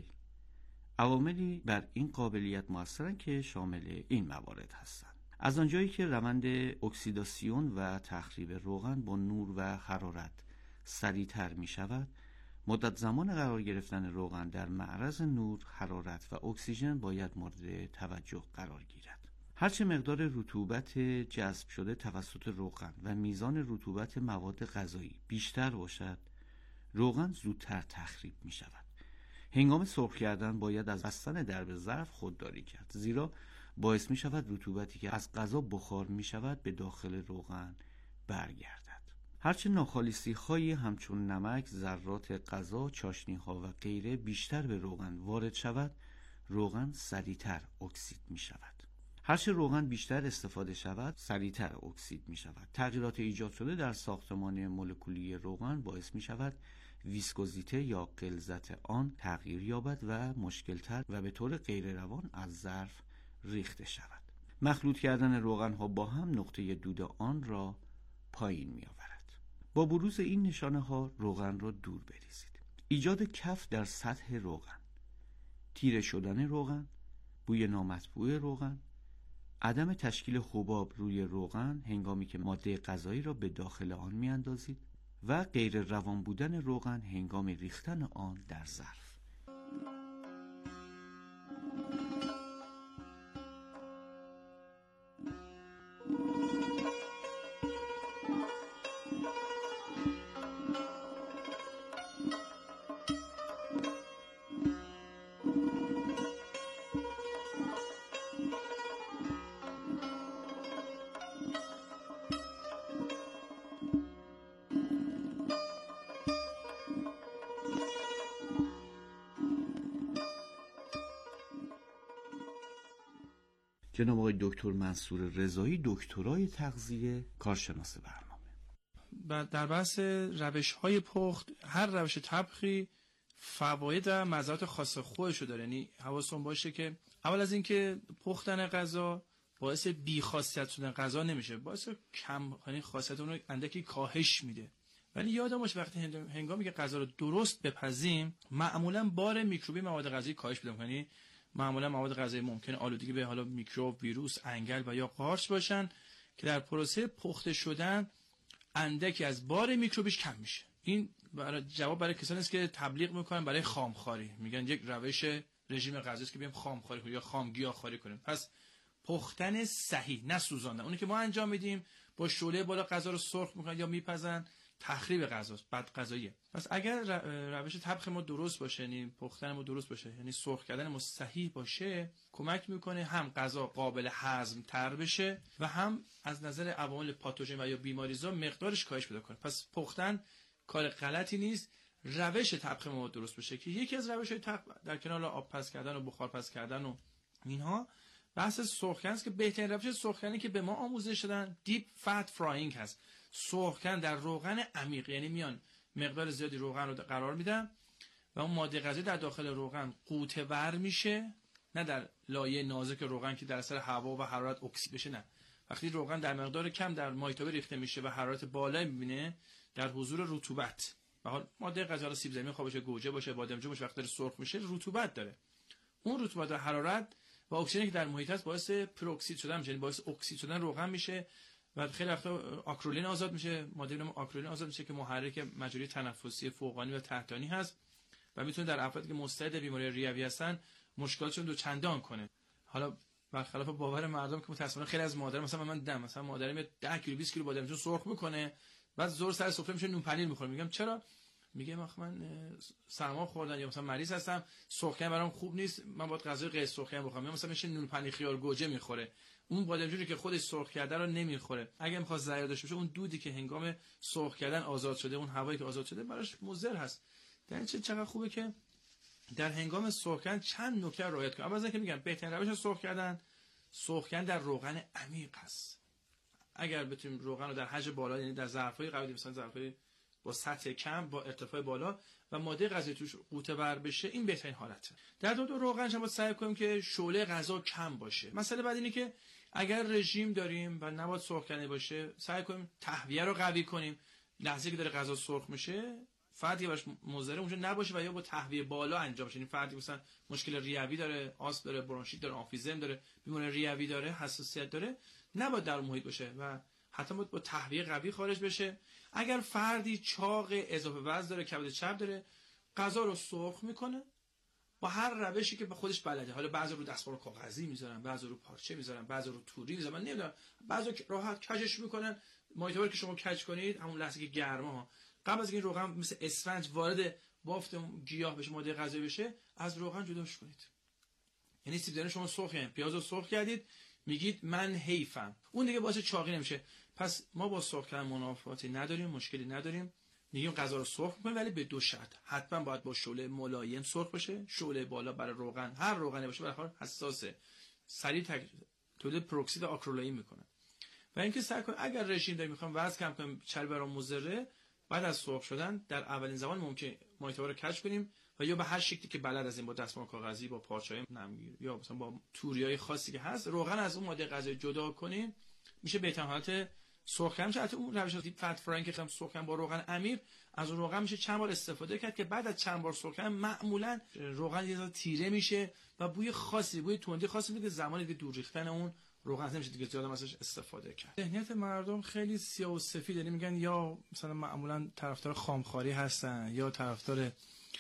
Speaker 24: عواملی بر این قابلیت مؤثرند که شامل این موارد هستند. از آنجایی که روند اکسیداسیون و تخریب روغن با نور و حرارت سریعتر می شود، مدت زمان قرار گرفتن روغن در معرض نور، حرارت و اکسیژن باید مورد توجه قرار گیرد. هرچه مقدار رطوبت جذب شده توسط روغن و میزان رطوبت مواد غذایی بیشتر باشد، روغن زودتر تخریب می شود. هنگام سرخ کردن باید از بستن درب ظرف خودداری کرد، زیرا باعث می شود رطوبتی که از غذا بخار می شود به داخل روغن برگردد. هرچه ناخالصی هایی همچون نمک، ذرات غذا، چاشنی ها و غیره بیشتر به روغن وارد شود، روغن سریعتر اکسید می شود. هرچه روغن بیشتر استفاده شود، سریعتر اکسید می شود. تغییرات ایجاد شده در ساختمان مولکولی روغن باعث می شود ویسکوزیته یا غلظت آن تغییر یابد و مشکلتر و به طور غیر روان از ظرف ریخته شود. مخلوط کردن روغن ها با هم نقطه دود آن را پایین می آورد. با بروز این نشانه ها روغن را دور بریزید. ایجاد کف در سطح روغن، تیره شدن روغن، بوی نامطبوع روغن، عدم تشکیل حباب روی روغن هنگامی که ماده غذایی را به داخل آن میاندازید و غیر روان بودن روغن هنگام ریختن آن در ظرف. جناب آقای دکتر منصور رضایی، دکترای تغذیه، کارشناس برنامه.
Speaker 4: در بحث روش‌های پخت، هر روش طبخی فواید و مزایای خاص خودشو داره. یعنی حواستون باشه که اول از اینکه پختن غذا باعث بی‌خاصیت شدن غذا نمیشه، باعث کم، یعنی خاصیت اون رو اندکی کاهش میده. ولی یادم باشه وقتی هنگامی که غذا رو درست بپزیم، معمولا بار میکروبی مواد غذایی کاهش پیدا می‌کنه. یعنی معمولا مواد غذایی ممکنه آلودگی به حالا میکروب، ویروس، انگل و یا قارچ باشن که در پروسه پخته شدن اندکی از بار میکروبیش کم میشه. این جواب برای کسانی است که تبلیغ میکنن برای خامخواری، میگن یک روش رژیم غذایی است که بیام خامخواری کنیم یا خامگیاه‌خواری کنیم. پس پختن صحیح، نه سوزاندن. اونی که ما انجام میدیم با شعله بالا غذا رو سرخ میکنن یا میپزن، تخریب غذاست، بد غذاییه. پس اگر روش طبخ ما درست باشه، یعنی پختن ما درست باشه، یعنی سرخ کردن ما صحیح باشه، کمک میکنه هم غذا قابل هضم تر بشه و هم از نظر عوامل پاتوژن و یا بیماریزا مقدارش کاهش پیدا کنه. پس پختن کار غلطی نیست، روش طبخ ما درست باشه. که یکی از روش‌های طبخ در کنار آب پز کردن و بخار پز کردن و اینها، بحث سرخ کردن است که بهترین روش سرخ کردنی که به ما آموزش دادن دیپ فت فراینگ هست. سرخ کردن در روغن عمیق، یعنی میان مقدار زیادی روغن رو قرار میدن و اون ماده غذایی در داخل روغن غوطه‌ور میشه، نه در لایه نازک روغن که در اثر هوا و حرارت اکسید بشه. نه، وقتی روغن در مقدار کم در مایتابه ریخته میشه و حرارت بالایی میبینه، در حضور رطوبت، به حال ماده غذایی سیب زمینی خواه باشه، گوجه باشه، بادمجون باشه، وقتی سرخ میشه رطوبت داره. اون رطوبت و حرارت و اکسیژنی که در محیط هست باعث پروکسید شدن میشه، یعنی باعث اکسید شدن روغن میشه و خیلی وقتا آکرولین آزاد میشه، ماده نام آکرولین آزاد میشه که محرک مجاری تنفسی فوقانی و تحتانی هست و میتونه در افرادی که مستعد بیماری ریوی هستن مشکلاتشون دو چندان کنه. حالا برخلاف باور مردم که متأسفانه خیلی از مادرها مثلا من دیدم، مثلا مادرم 10 کیلو 20 کیلو بادمجون سرخ میکنه، بعد زور سر سفره میشه نون پنیر میخوره. میگم چرا؟ میگه من سرما خوردن یا مثلا مریض هستم، سرخ کردن برام خوب نیست، من باید غذای غیر سرخ کردن بخورم. مثلا میشه نون پنیر خیار گوجه میخوره، اون بادمجونی که خودش سرخ کرده رو نمیخوره. اگه میخواد ضرر داشته باشه، اون دودی که هنگام سرخ کردن آزاد شده، اون هوایی که آزاد شده براش مضر هست. در این چقدر خوبه که در هنگام سرخ کردن چند نکته رعایت کنیم. اول از اینکه میگم بهترین روش سرخ کردن در روغن عمیق است. اگر بتونیم روغن رو در حجم بالا، یعنی در ظرفای قوی، مثلا ظرفای با سطح کم با ارتفاع بالا و ماده غذایی توش غوطه‌ور بشه، این بهترین حالته. در دو روغن هم باید سعی کنیم که شعله غذا کم باشه. مسئله بعد اینه که اگر رژیم داریم و نباید سرخ کردنی باشه، سعی کنیم تهویه رو قوی کنیم. لحظه که داره غذا سرخ میشه، فردی براش مضر اونجا نباشه و یا با تهویه بالا انجام بشه. یعنی فردی مثلا مشکل ریوی داره، آسم داره، برونشیت داره، آمفیزم داره، بیماری ریوی داره، حساسیت داره، نباید در محیط باشه و حتی باید با تهویه قوی خارج بشه. اگر فردی چاق، اضافه وزن داره، کبد چپ داره، غذا رو سرخ میکنه با هر روشی که به خودش بلده. حالا بعضی رو دستمال کاغذی میذارن، بعضی رو پارچه میذارن، بعضی رو توری میذارن، من نمیدونم، بعضی راحت کجش میکنن. مایتابر که شما کج کنید، همون لحظه که گرمه ها، قبل از اینکه روغن مثل اسفنج وارد بافت گیاه بشه، ماده غذایی بشه، از روغن جداش کنید. یعنی سیب زمینی شما سرخ کردید، پیاز رو سرخ کردید، میگید من حیفم، اون دیگه باعث چاقی نمیشه. پس ما با سرخ کردن منافاتی نداریم، مشکلی نداریم. میگیم غذا رو سرخ کنیم، ولی به دو شرط. حتما باید با شعله ملایم سرخ باشه. شعله بالا برای روغن، هر روغنی باشه برای حساسه، سریع تولید پروکسید آکرولین میکنه. و اینکه سعی کنیم اگر رژیم داریم میخوایم وزن کم کنیم، چربی برام مضره، بعد از سرخ شدن در اولین زمان ممکن مایتابر رو کج کنیم و یا به هر شکلی که بلد از این، با دستمال کاغذی، با پارچه‌های نمگیر یا مثلا با توریای خاصی که هست، روغن از اون ماده غذایی جدا کنیم، میشه بهترین حالت سرخ کردن. البته اون روش دیپ فت فراینگ که سرخ کردن با روغن عمیق، از اون روغن میشه چند بار استفاده کرد که بعد از چند بار سرخ کردن معمولا روغن یه ذره تیره میشه و بوی خاصی، بوی تندی خاصی میده که زمانی که دور ریختن اون روغن نمیشه دیگه زیاد ازش استفاده کرد. ذهنیت مردم خیلی سیاه و سفید، یعنی میگن یا مثلا معمولا طرفدار خامخواری هستن یا طرفدار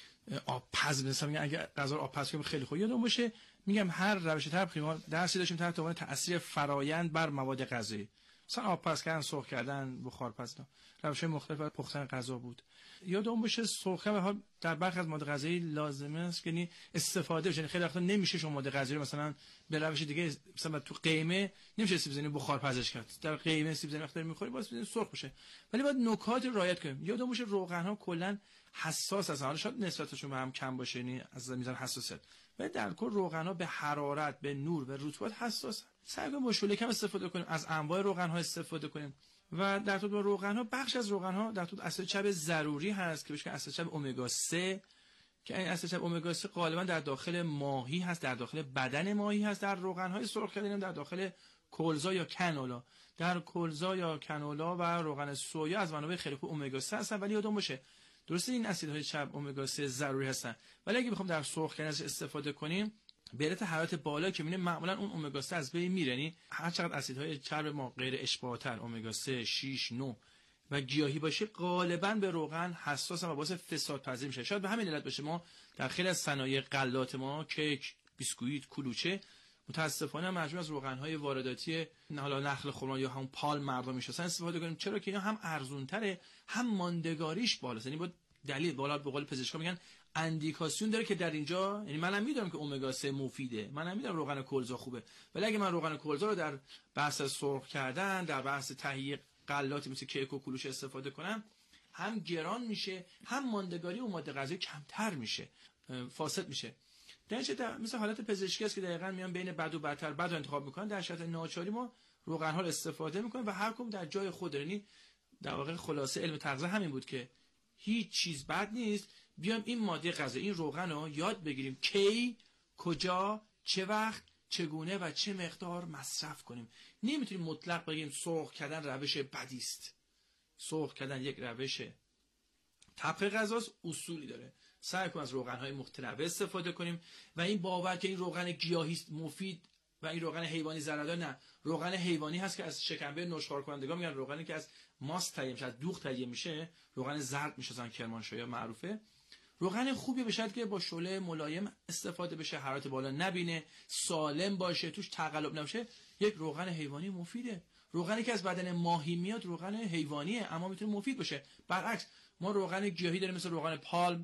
Speaker 4: آبپز. مثلا میگن اگه غذا آبپز کنیم خیلی خوب. یادمون باشه میگم هر روش طبخی ما درسی داشتیم تحت عنوان تاثیر فرایند بر مواد غذایی، مثلا آبپز کردن، سرخ کردن، بخارپز، روش‌های مختلف برای پختن غذا بود. یادمون باشه سرخ کردن در برخی از مواد غذایی لازمه است که یعنی استفاده بشه. خیلی وقتا نمیشه شما مواد غذایی مثلا به روش دیگه، مثلا تو قیمه نمیشه سیب زمینی بخارپزش کرد. در قیمه سیب زمینی وقتی می‌خوری باید سرخ بشه، ولی باید نکات رو رعایت کنیم. یادمون باشه روغن‌ها کلا حساس هستن. حالا شاید نسبتشون به هم کم باشه، یعنی از میزان حساسیت، و در کل روغن‌ها به حرارت، به نور، به رطوبت حساسن. سعی کنیم با شعله کم استفاده کنیم، از انواع روغن‌ها استفاده کنیم و در طول روغن‌ها بخش از روغن‌ها در طول اسید چرب ضروری هست که بهش اسید چرب امگا 3 که این اسید چرب امگا 3 غالبا در داخل ماهی هست، در داخل بدن ماهی هست، در روغن‌های سرخ کردنی در داخل کلزا یا کنولا. در کلزا یا کنولا و روغن سویا از منابع خیلی خوب امگا 3 هستن، ولی یادتون باشه درسته این اسیدهای چرب امگا 3 ضروری هستن، ولی اگه بخوام در سرخ کردن ازش استفاده کنیم به علت حرارت بالا که میبینیم معمولا اون امگا 3 از بین میره. یعنی هر چقدر اسیدهای چرب ما غیر اشباع‌تر امگا 3 6 9 و گیاهی باشه غالبا به روغن حساسن و باعث فساد پذیر میشه. شاید به همین علت باشه ما در خیلی از صنایع غلات ما کیک، بیسکویت، کلوچه متاسفانه مجبور از روغن‌های وارداتی حالا نخل خرما یا هم پالم مردم میشن استفاده کنیم. چرا که اینا هم ارزان‌تره هم ماندگاریش بالاست. یعنی با دلیل بالا به قول پزشکا میگن اندیکاسیون داره که در اینجا، یعنی منم میدونم که امگا 3 مفیده، منم میدونم روغن کلزا خوبه، ولی اگه من روغن کلزا رو در بحث سرخ کردن، در بحث تهیه غلاتی مثل کیک و کلوچه استفاده کنم، هم گران میشه هم ماندگاری اون ماده غذایی کمتر میشه، فاسد میشه. در مثل حالت پزشکی است که دقیقاً میان بین بد و بدتر بد رو انتخاب میکنن. در شرایط ناچاری ما روغن ها رو استفاده میکنیم و هر کدوم در جای خود. یعنی در واقع خلاصه علم تغذیه همین بود که هیچ چیز بد نیست، بیام این ماده غذایی این روغن رو یاد بگیریم کی، کجا، چه وقت، چگونه و چه مقدار مصرف کنیم. نمیتونیم مطلق بگیم سرخ کردن روش بدی است. سرخ کردن یک روش طبخ غذاست، اصولی داره. سعی کنیم از روغن‌های متنوع استفاده کنیم و این باور که این روغن گیاهی است مفید و این روغن حیوانی ضرر نه. روغن حیوانی هست که از شکمبه نشخوار کنندگان میگن روغنی که از ماست تهیه میشه، از دوغ تهیه میشه، روغن زرد میشه، مثلا کرمانشاهی معروفه. روغن خوبی بشه که با شعله ملایم استفاده بشه، حرارت بالا نبینه، سالم باشه، توش تقلب نباشه. یک روغن حیوانی مفیده. روغنی که از بدن ماهی میاد روغن حیوانیه اما میتونه مفید باشه. برعکس ما روغن گیاهی داریم مثل روغن پالم،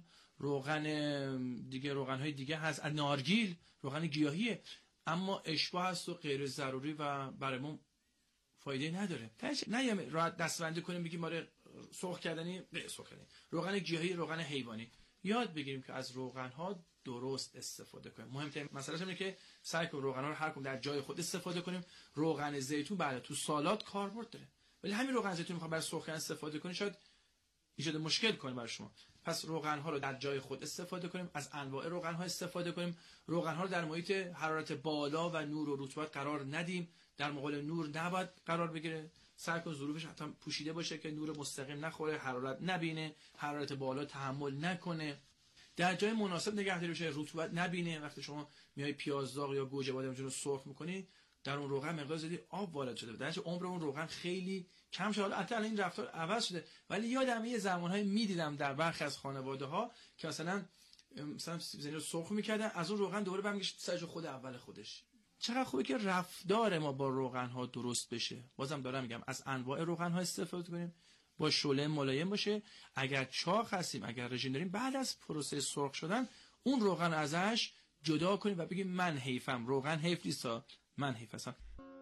Speaker 4: روغن دیگه، روغن‌های دیگه هست، از نارگیل، روغن گیاهیه اما اشباع هست و غیر ضروری و برای ما فایده نداره. نه راحت دستبندی کنیم بگیم ماره سرخ کردنی به سرخ کردنی، روغن گیاهی، روغن حیوانی. یاد بگیریم که از روغن‌ها درست استفاده کنیم. مهمترین مسئله اینه که سعی کنیم روغن‌ها رو هر کدوم در جای خود استفاده کنیم. روغن زیتون بله تو سالاد کاربرد داره، ولی همین روغن زیتون میخوام برای سرخ کردن استفاده کنید شاید ایجاد مشکل کنه برای شما. پس روغن‌ها رو در جای خود استفاده کنیم، از انواع روغن‌ها استفاده کنیم. روغن‌ها رو در محیط حرارت بالا و نور و رطوبت قرار ندیم. در مقابل نور نباید قرار بگیره. سعی کن ظروفش حتی پوشیده باشه که نور مستقیم نخوره، حرارت نبینه، حرارت بالا تحمل نکنه. در جای مناسب نگهداری بشه، رطوبت نبینه. وقتی شما میای پیاز داغ یا گوجه بادم رو سرخ می‌کنی در اون روغن مقدار زیادی آب وارد شده، در نتیجه عمر اون روغن خیلی کم شده. البته این رفتار عوض شده، ولی یادم یه زمان‌های می‌دیدم در برخی از خانواده‌ها که مثلا سیب زمینی رو سرخ می‌کردن، از اون روغن دوباره برمیگشت سر خود اول خودش. چقدر خوبه که رفتار ما با روغن‌ها درست بشه. بازم دارم میگم از انواع روغن‌ها استفاده کنیم، با شعله ملایم باشه. اگر چاق هستیم، اگر رژیم داریم، بعد از پروسه سرخ شدن اون روغن ازش جدا کنیم و بگیم من حیفم، روغن حیف نیست، من حیف هستم.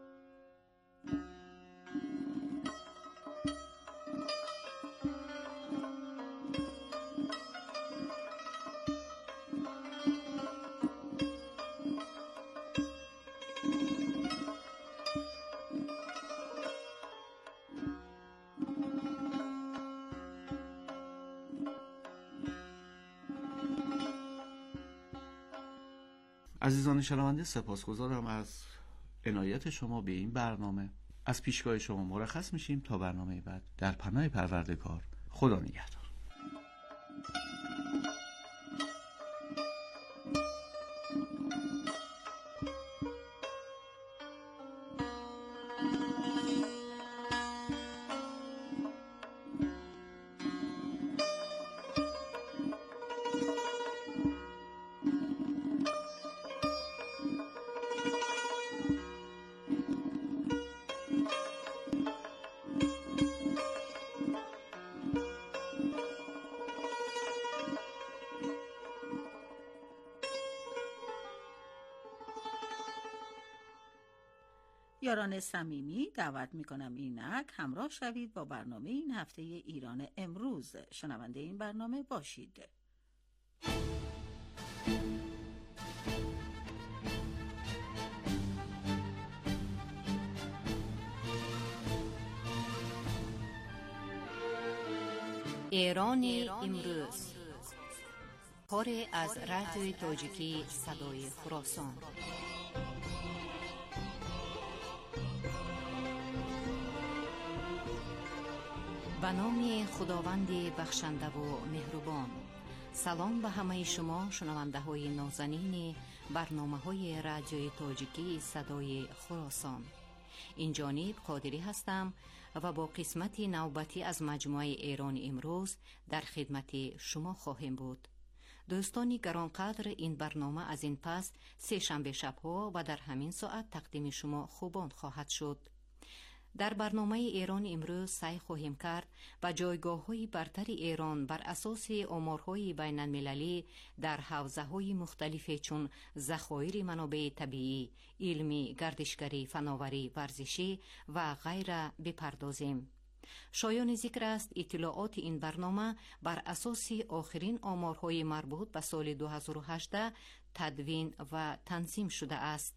Speaker 24: عزیزان شنونده سپاسگزارم از عنایت شما به این برنامه. از پیشگاه شما مرخص میشیم تا برنامه بعد. در پناه پروردگار. خدا نگهدار.
Speaker 12: یاران صمیمی دعوت میکنم اینک همراه شوید با برنامه این هفته ایران امروز. شنونده این برنامه باشید.
Speaker 1: ایران امروز، پاره از رادیوی تاجیکی صدای خراسان. به نام خداوند بخشنده و مهربان. سلام به همه شما شنونده های نازنین برنامه های رادیوی تاجیکی صدای خراسان. این جانب قادری هستم و با قسمت نوبتی از مجموعه ایران امروز در خدمت شما خواهیم بود. دوستانی گرانقدر، این برنامه از این پس سه شنبه شبها و در همین ساعت تقدیم شما خوبان خواهد شد. در برنامه ایران امروز سعی خواهیم کرد و جایگاه‌های برتر ایران بر اساس آمارهای بین المللی در حوزه‌های مختلف چون ذخایر منابع طبیعی، علمی، گردشگری، فناوری، ورزشی و غیره بپردازیم. شایان ذکر است اطلاعات این برنامه بر اساس آخرین آمارهای مربوط به سال 2018 تدوین و تنظیم شده است.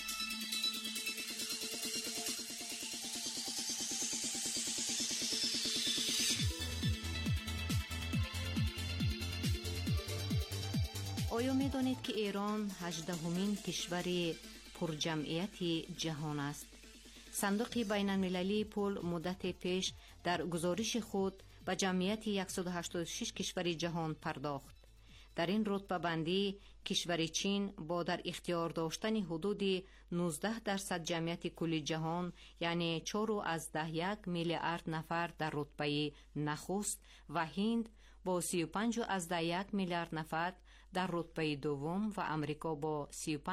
Speaker 1: آیا می دانید که ایران 18مین کشور پرجمعیت جهان است؟ صندوق بین المللی پول مدت پیش در گزارش خود به جمعیت 186 کشور جهان پرداخت. در این رتبه بندی کشور چین با در اختیار داشتن حدود 19% جمعیت کل جهان، یعنی 4.1 میلیارد نفر، در رتبه نخست و هند با 35.1 میلیارد نفر در رتبه دوم و امریکا با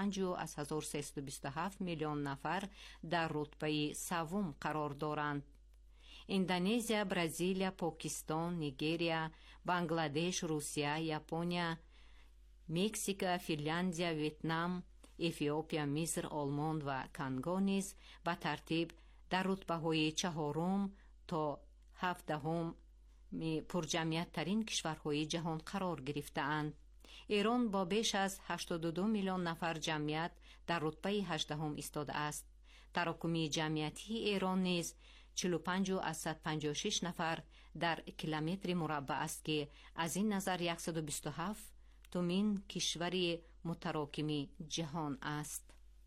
Speaker 1: 35.327 میلیون نفر در رتبه سوم قرار دارند. اندونزیا، برزیل، پاکستان، نیگریا، بنگلادش، روسیه، ژاپنیا، مکزیک، فنلاندیا، ویتنام، اتیوپیا، مصر، آلمان و کنگو نیز به ترتیب در رتبه‌های 4 تا 7 پرجمعیت ترین کشورهای جهان قرار گرفته‌اند. ایران با بیش از 82 میلیون نفر جمعیت در رتبه 18 ایستاده است. تراکمی جمعیتی ایران نیز 45.156 نفر در کیلومتر مربع است که از این نظر 127 تومین کشور متراکمی جهان است.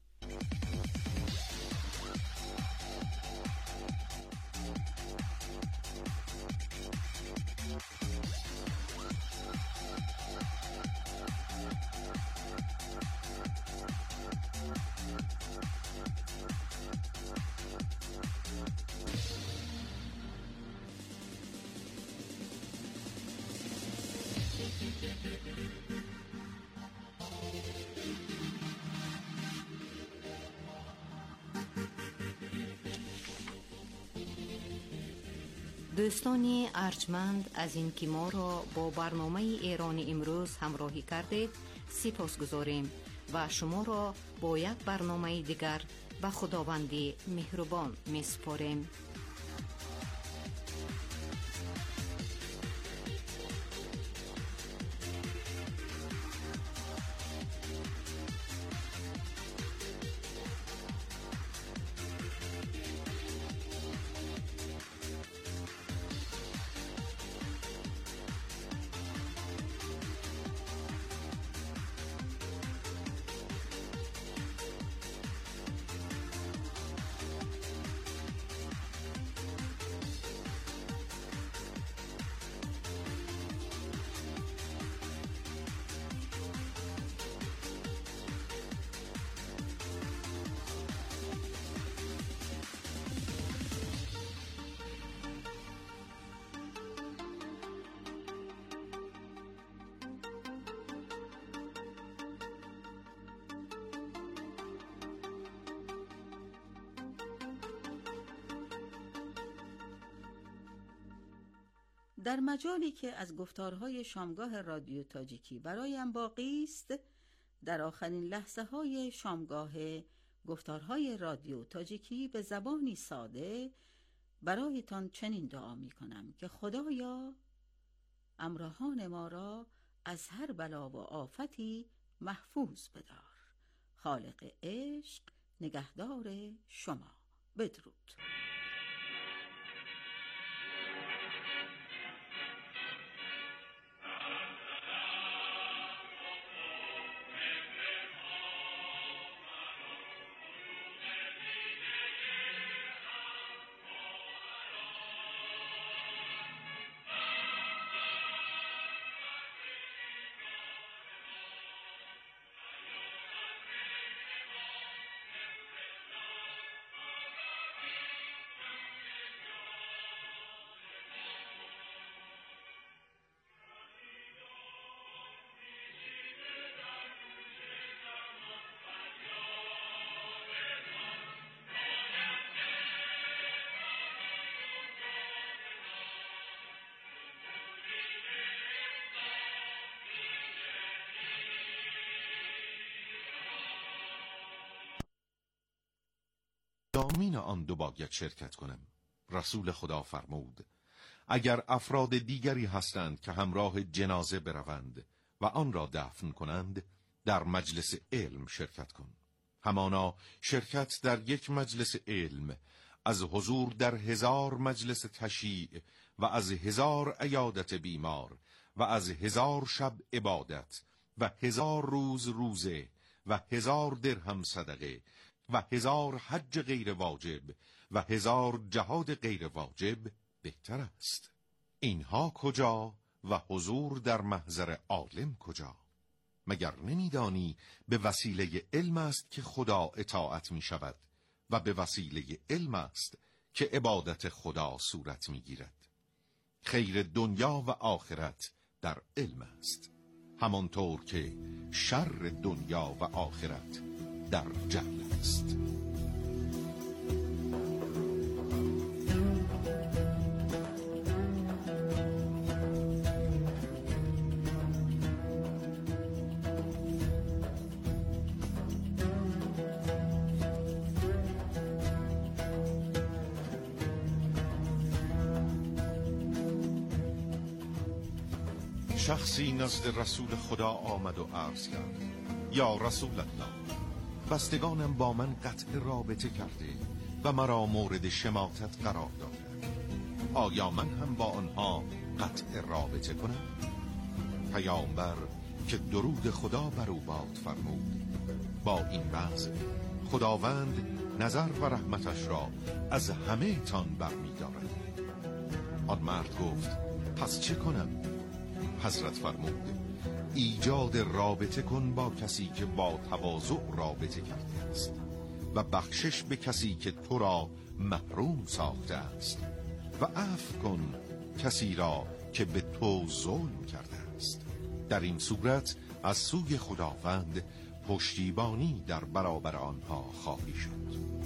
Speaker 1: دوستانی ارجمند، از این که ما را با برنامه ایران امروز همراهی کردید سپاس گذاریم و شما را با یک برنامه دیگر به خداوند مهربان می سپاریم.
Speaker 12: در مجالی که از گفتارهای شامگاه رادیو تاجیکی برایم باقی است، در آخرین لحظه های شامگاه گفتارهای رادیو تاجیکی به زبانی ساده برایتان چنین دعا می کنم که خدایا همراهان ما را از هر بلا و آفتی محفوظ بدار. خالق عشق نگهدار شما. بدرود.
Speaker 1: 「 بدرود.
Speaker 5: کدامین آن دو باید شرکت کنم؟ رسول خدا فرمود اگر افراد دیگری هستند که همراه جنازه بروند و آن را دفن کنند، در مجلس علم شرکت کن. همانا شرکت در یک مجلس علم از حضور در 1000 مجلس تشییع و از 1000 عیادت بیمار و از 1000 شب عبادت و 1000 روز روزه و 1000 درهم صدقه و 1000 حج غیر واجب و 1000 جهاد غیر واجب بهتر است. اینها کجا و حضور در محضر عالم کجا؟ مگر نمیدانی به وسیله علم است که خدا اطاعت می شود و به وسیله علم است که عبادت خدا صورت می گیرد. خیر دنیا و آخرت در علم است، همانطور که شر دنیا و آخرت در جهل است. شخصی نزد رسول خدا آمد و عرض کرد یا رسول الله، بستگانم با من قطع رابطه کرده و مرا مورد شماتت قرار داده، آیا من هم با آنها قطع رابطه کنم؟ پیامبر که درود خدا بر او باد فرمود با این وضع خداوند نظر و رحمتش را از همه تان برمی دارد. آن مرد گفت پس چه کنم؟ حضرت فرمود ایجاد رابطه کن با کسی که با تواضع رابطه کرده است و بخشش به کسی که تو را محروم ساخته است و عفو کن کسی را که به تو ظلم کرده است. در این صورت از سوی خداوند پشتیبانی در برابر آنها خواهی شد.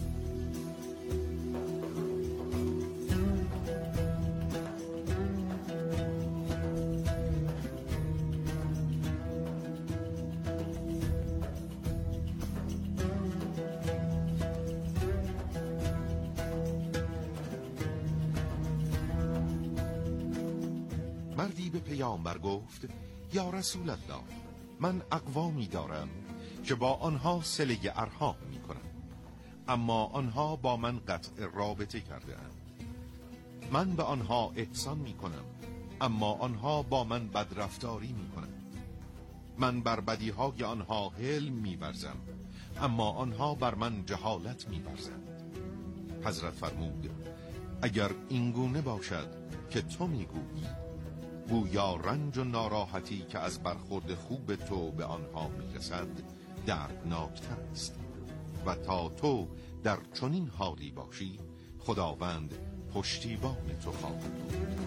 Speaker 5: مردی به پیامبر گفت یا رسول الله، من اقوامی دارم که با آنها صله ارحام می کنم، اما آنها با من قطع رابطه کرده اند. من به آنها احسان می کنم، اما آنها با من بدرفتاری می کنند. من بر بدیهای آنها حلم می ورزم، اما آنها بر من جهالت می ورزند. حضرت فرمود اگر اینگونه باشد که تو می گویی، گویا رنج و ناراحتی که از برخورد خوب تو به آنها میرسد دردناکتر است و تا تو در چنین حالی باشی خداوند پشتیبان تو خواهد بود.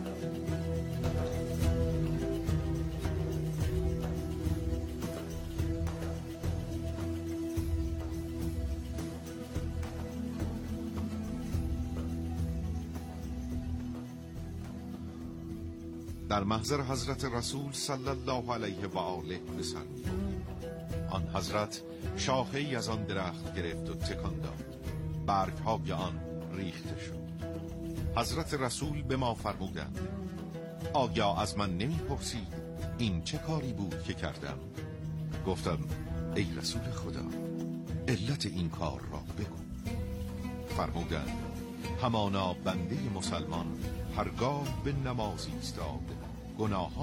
Speaker 5: در محضر حضرت رسول صلی الله علیه و آله به سر می بردیم. آن حضرت شاخه‌ای از آن درخت گرفت و تکان داد، برگ‌های آن ریخته شد. حضرت رسول به ما فرمودند آیا از من نمی‌پرسید این چه کاری بود که کردم؟ گفتم ای رسول خدا، علت این کار را بگو. فرمودند همانا بنده مسلمان هرگاه به نماز ایستاد گناه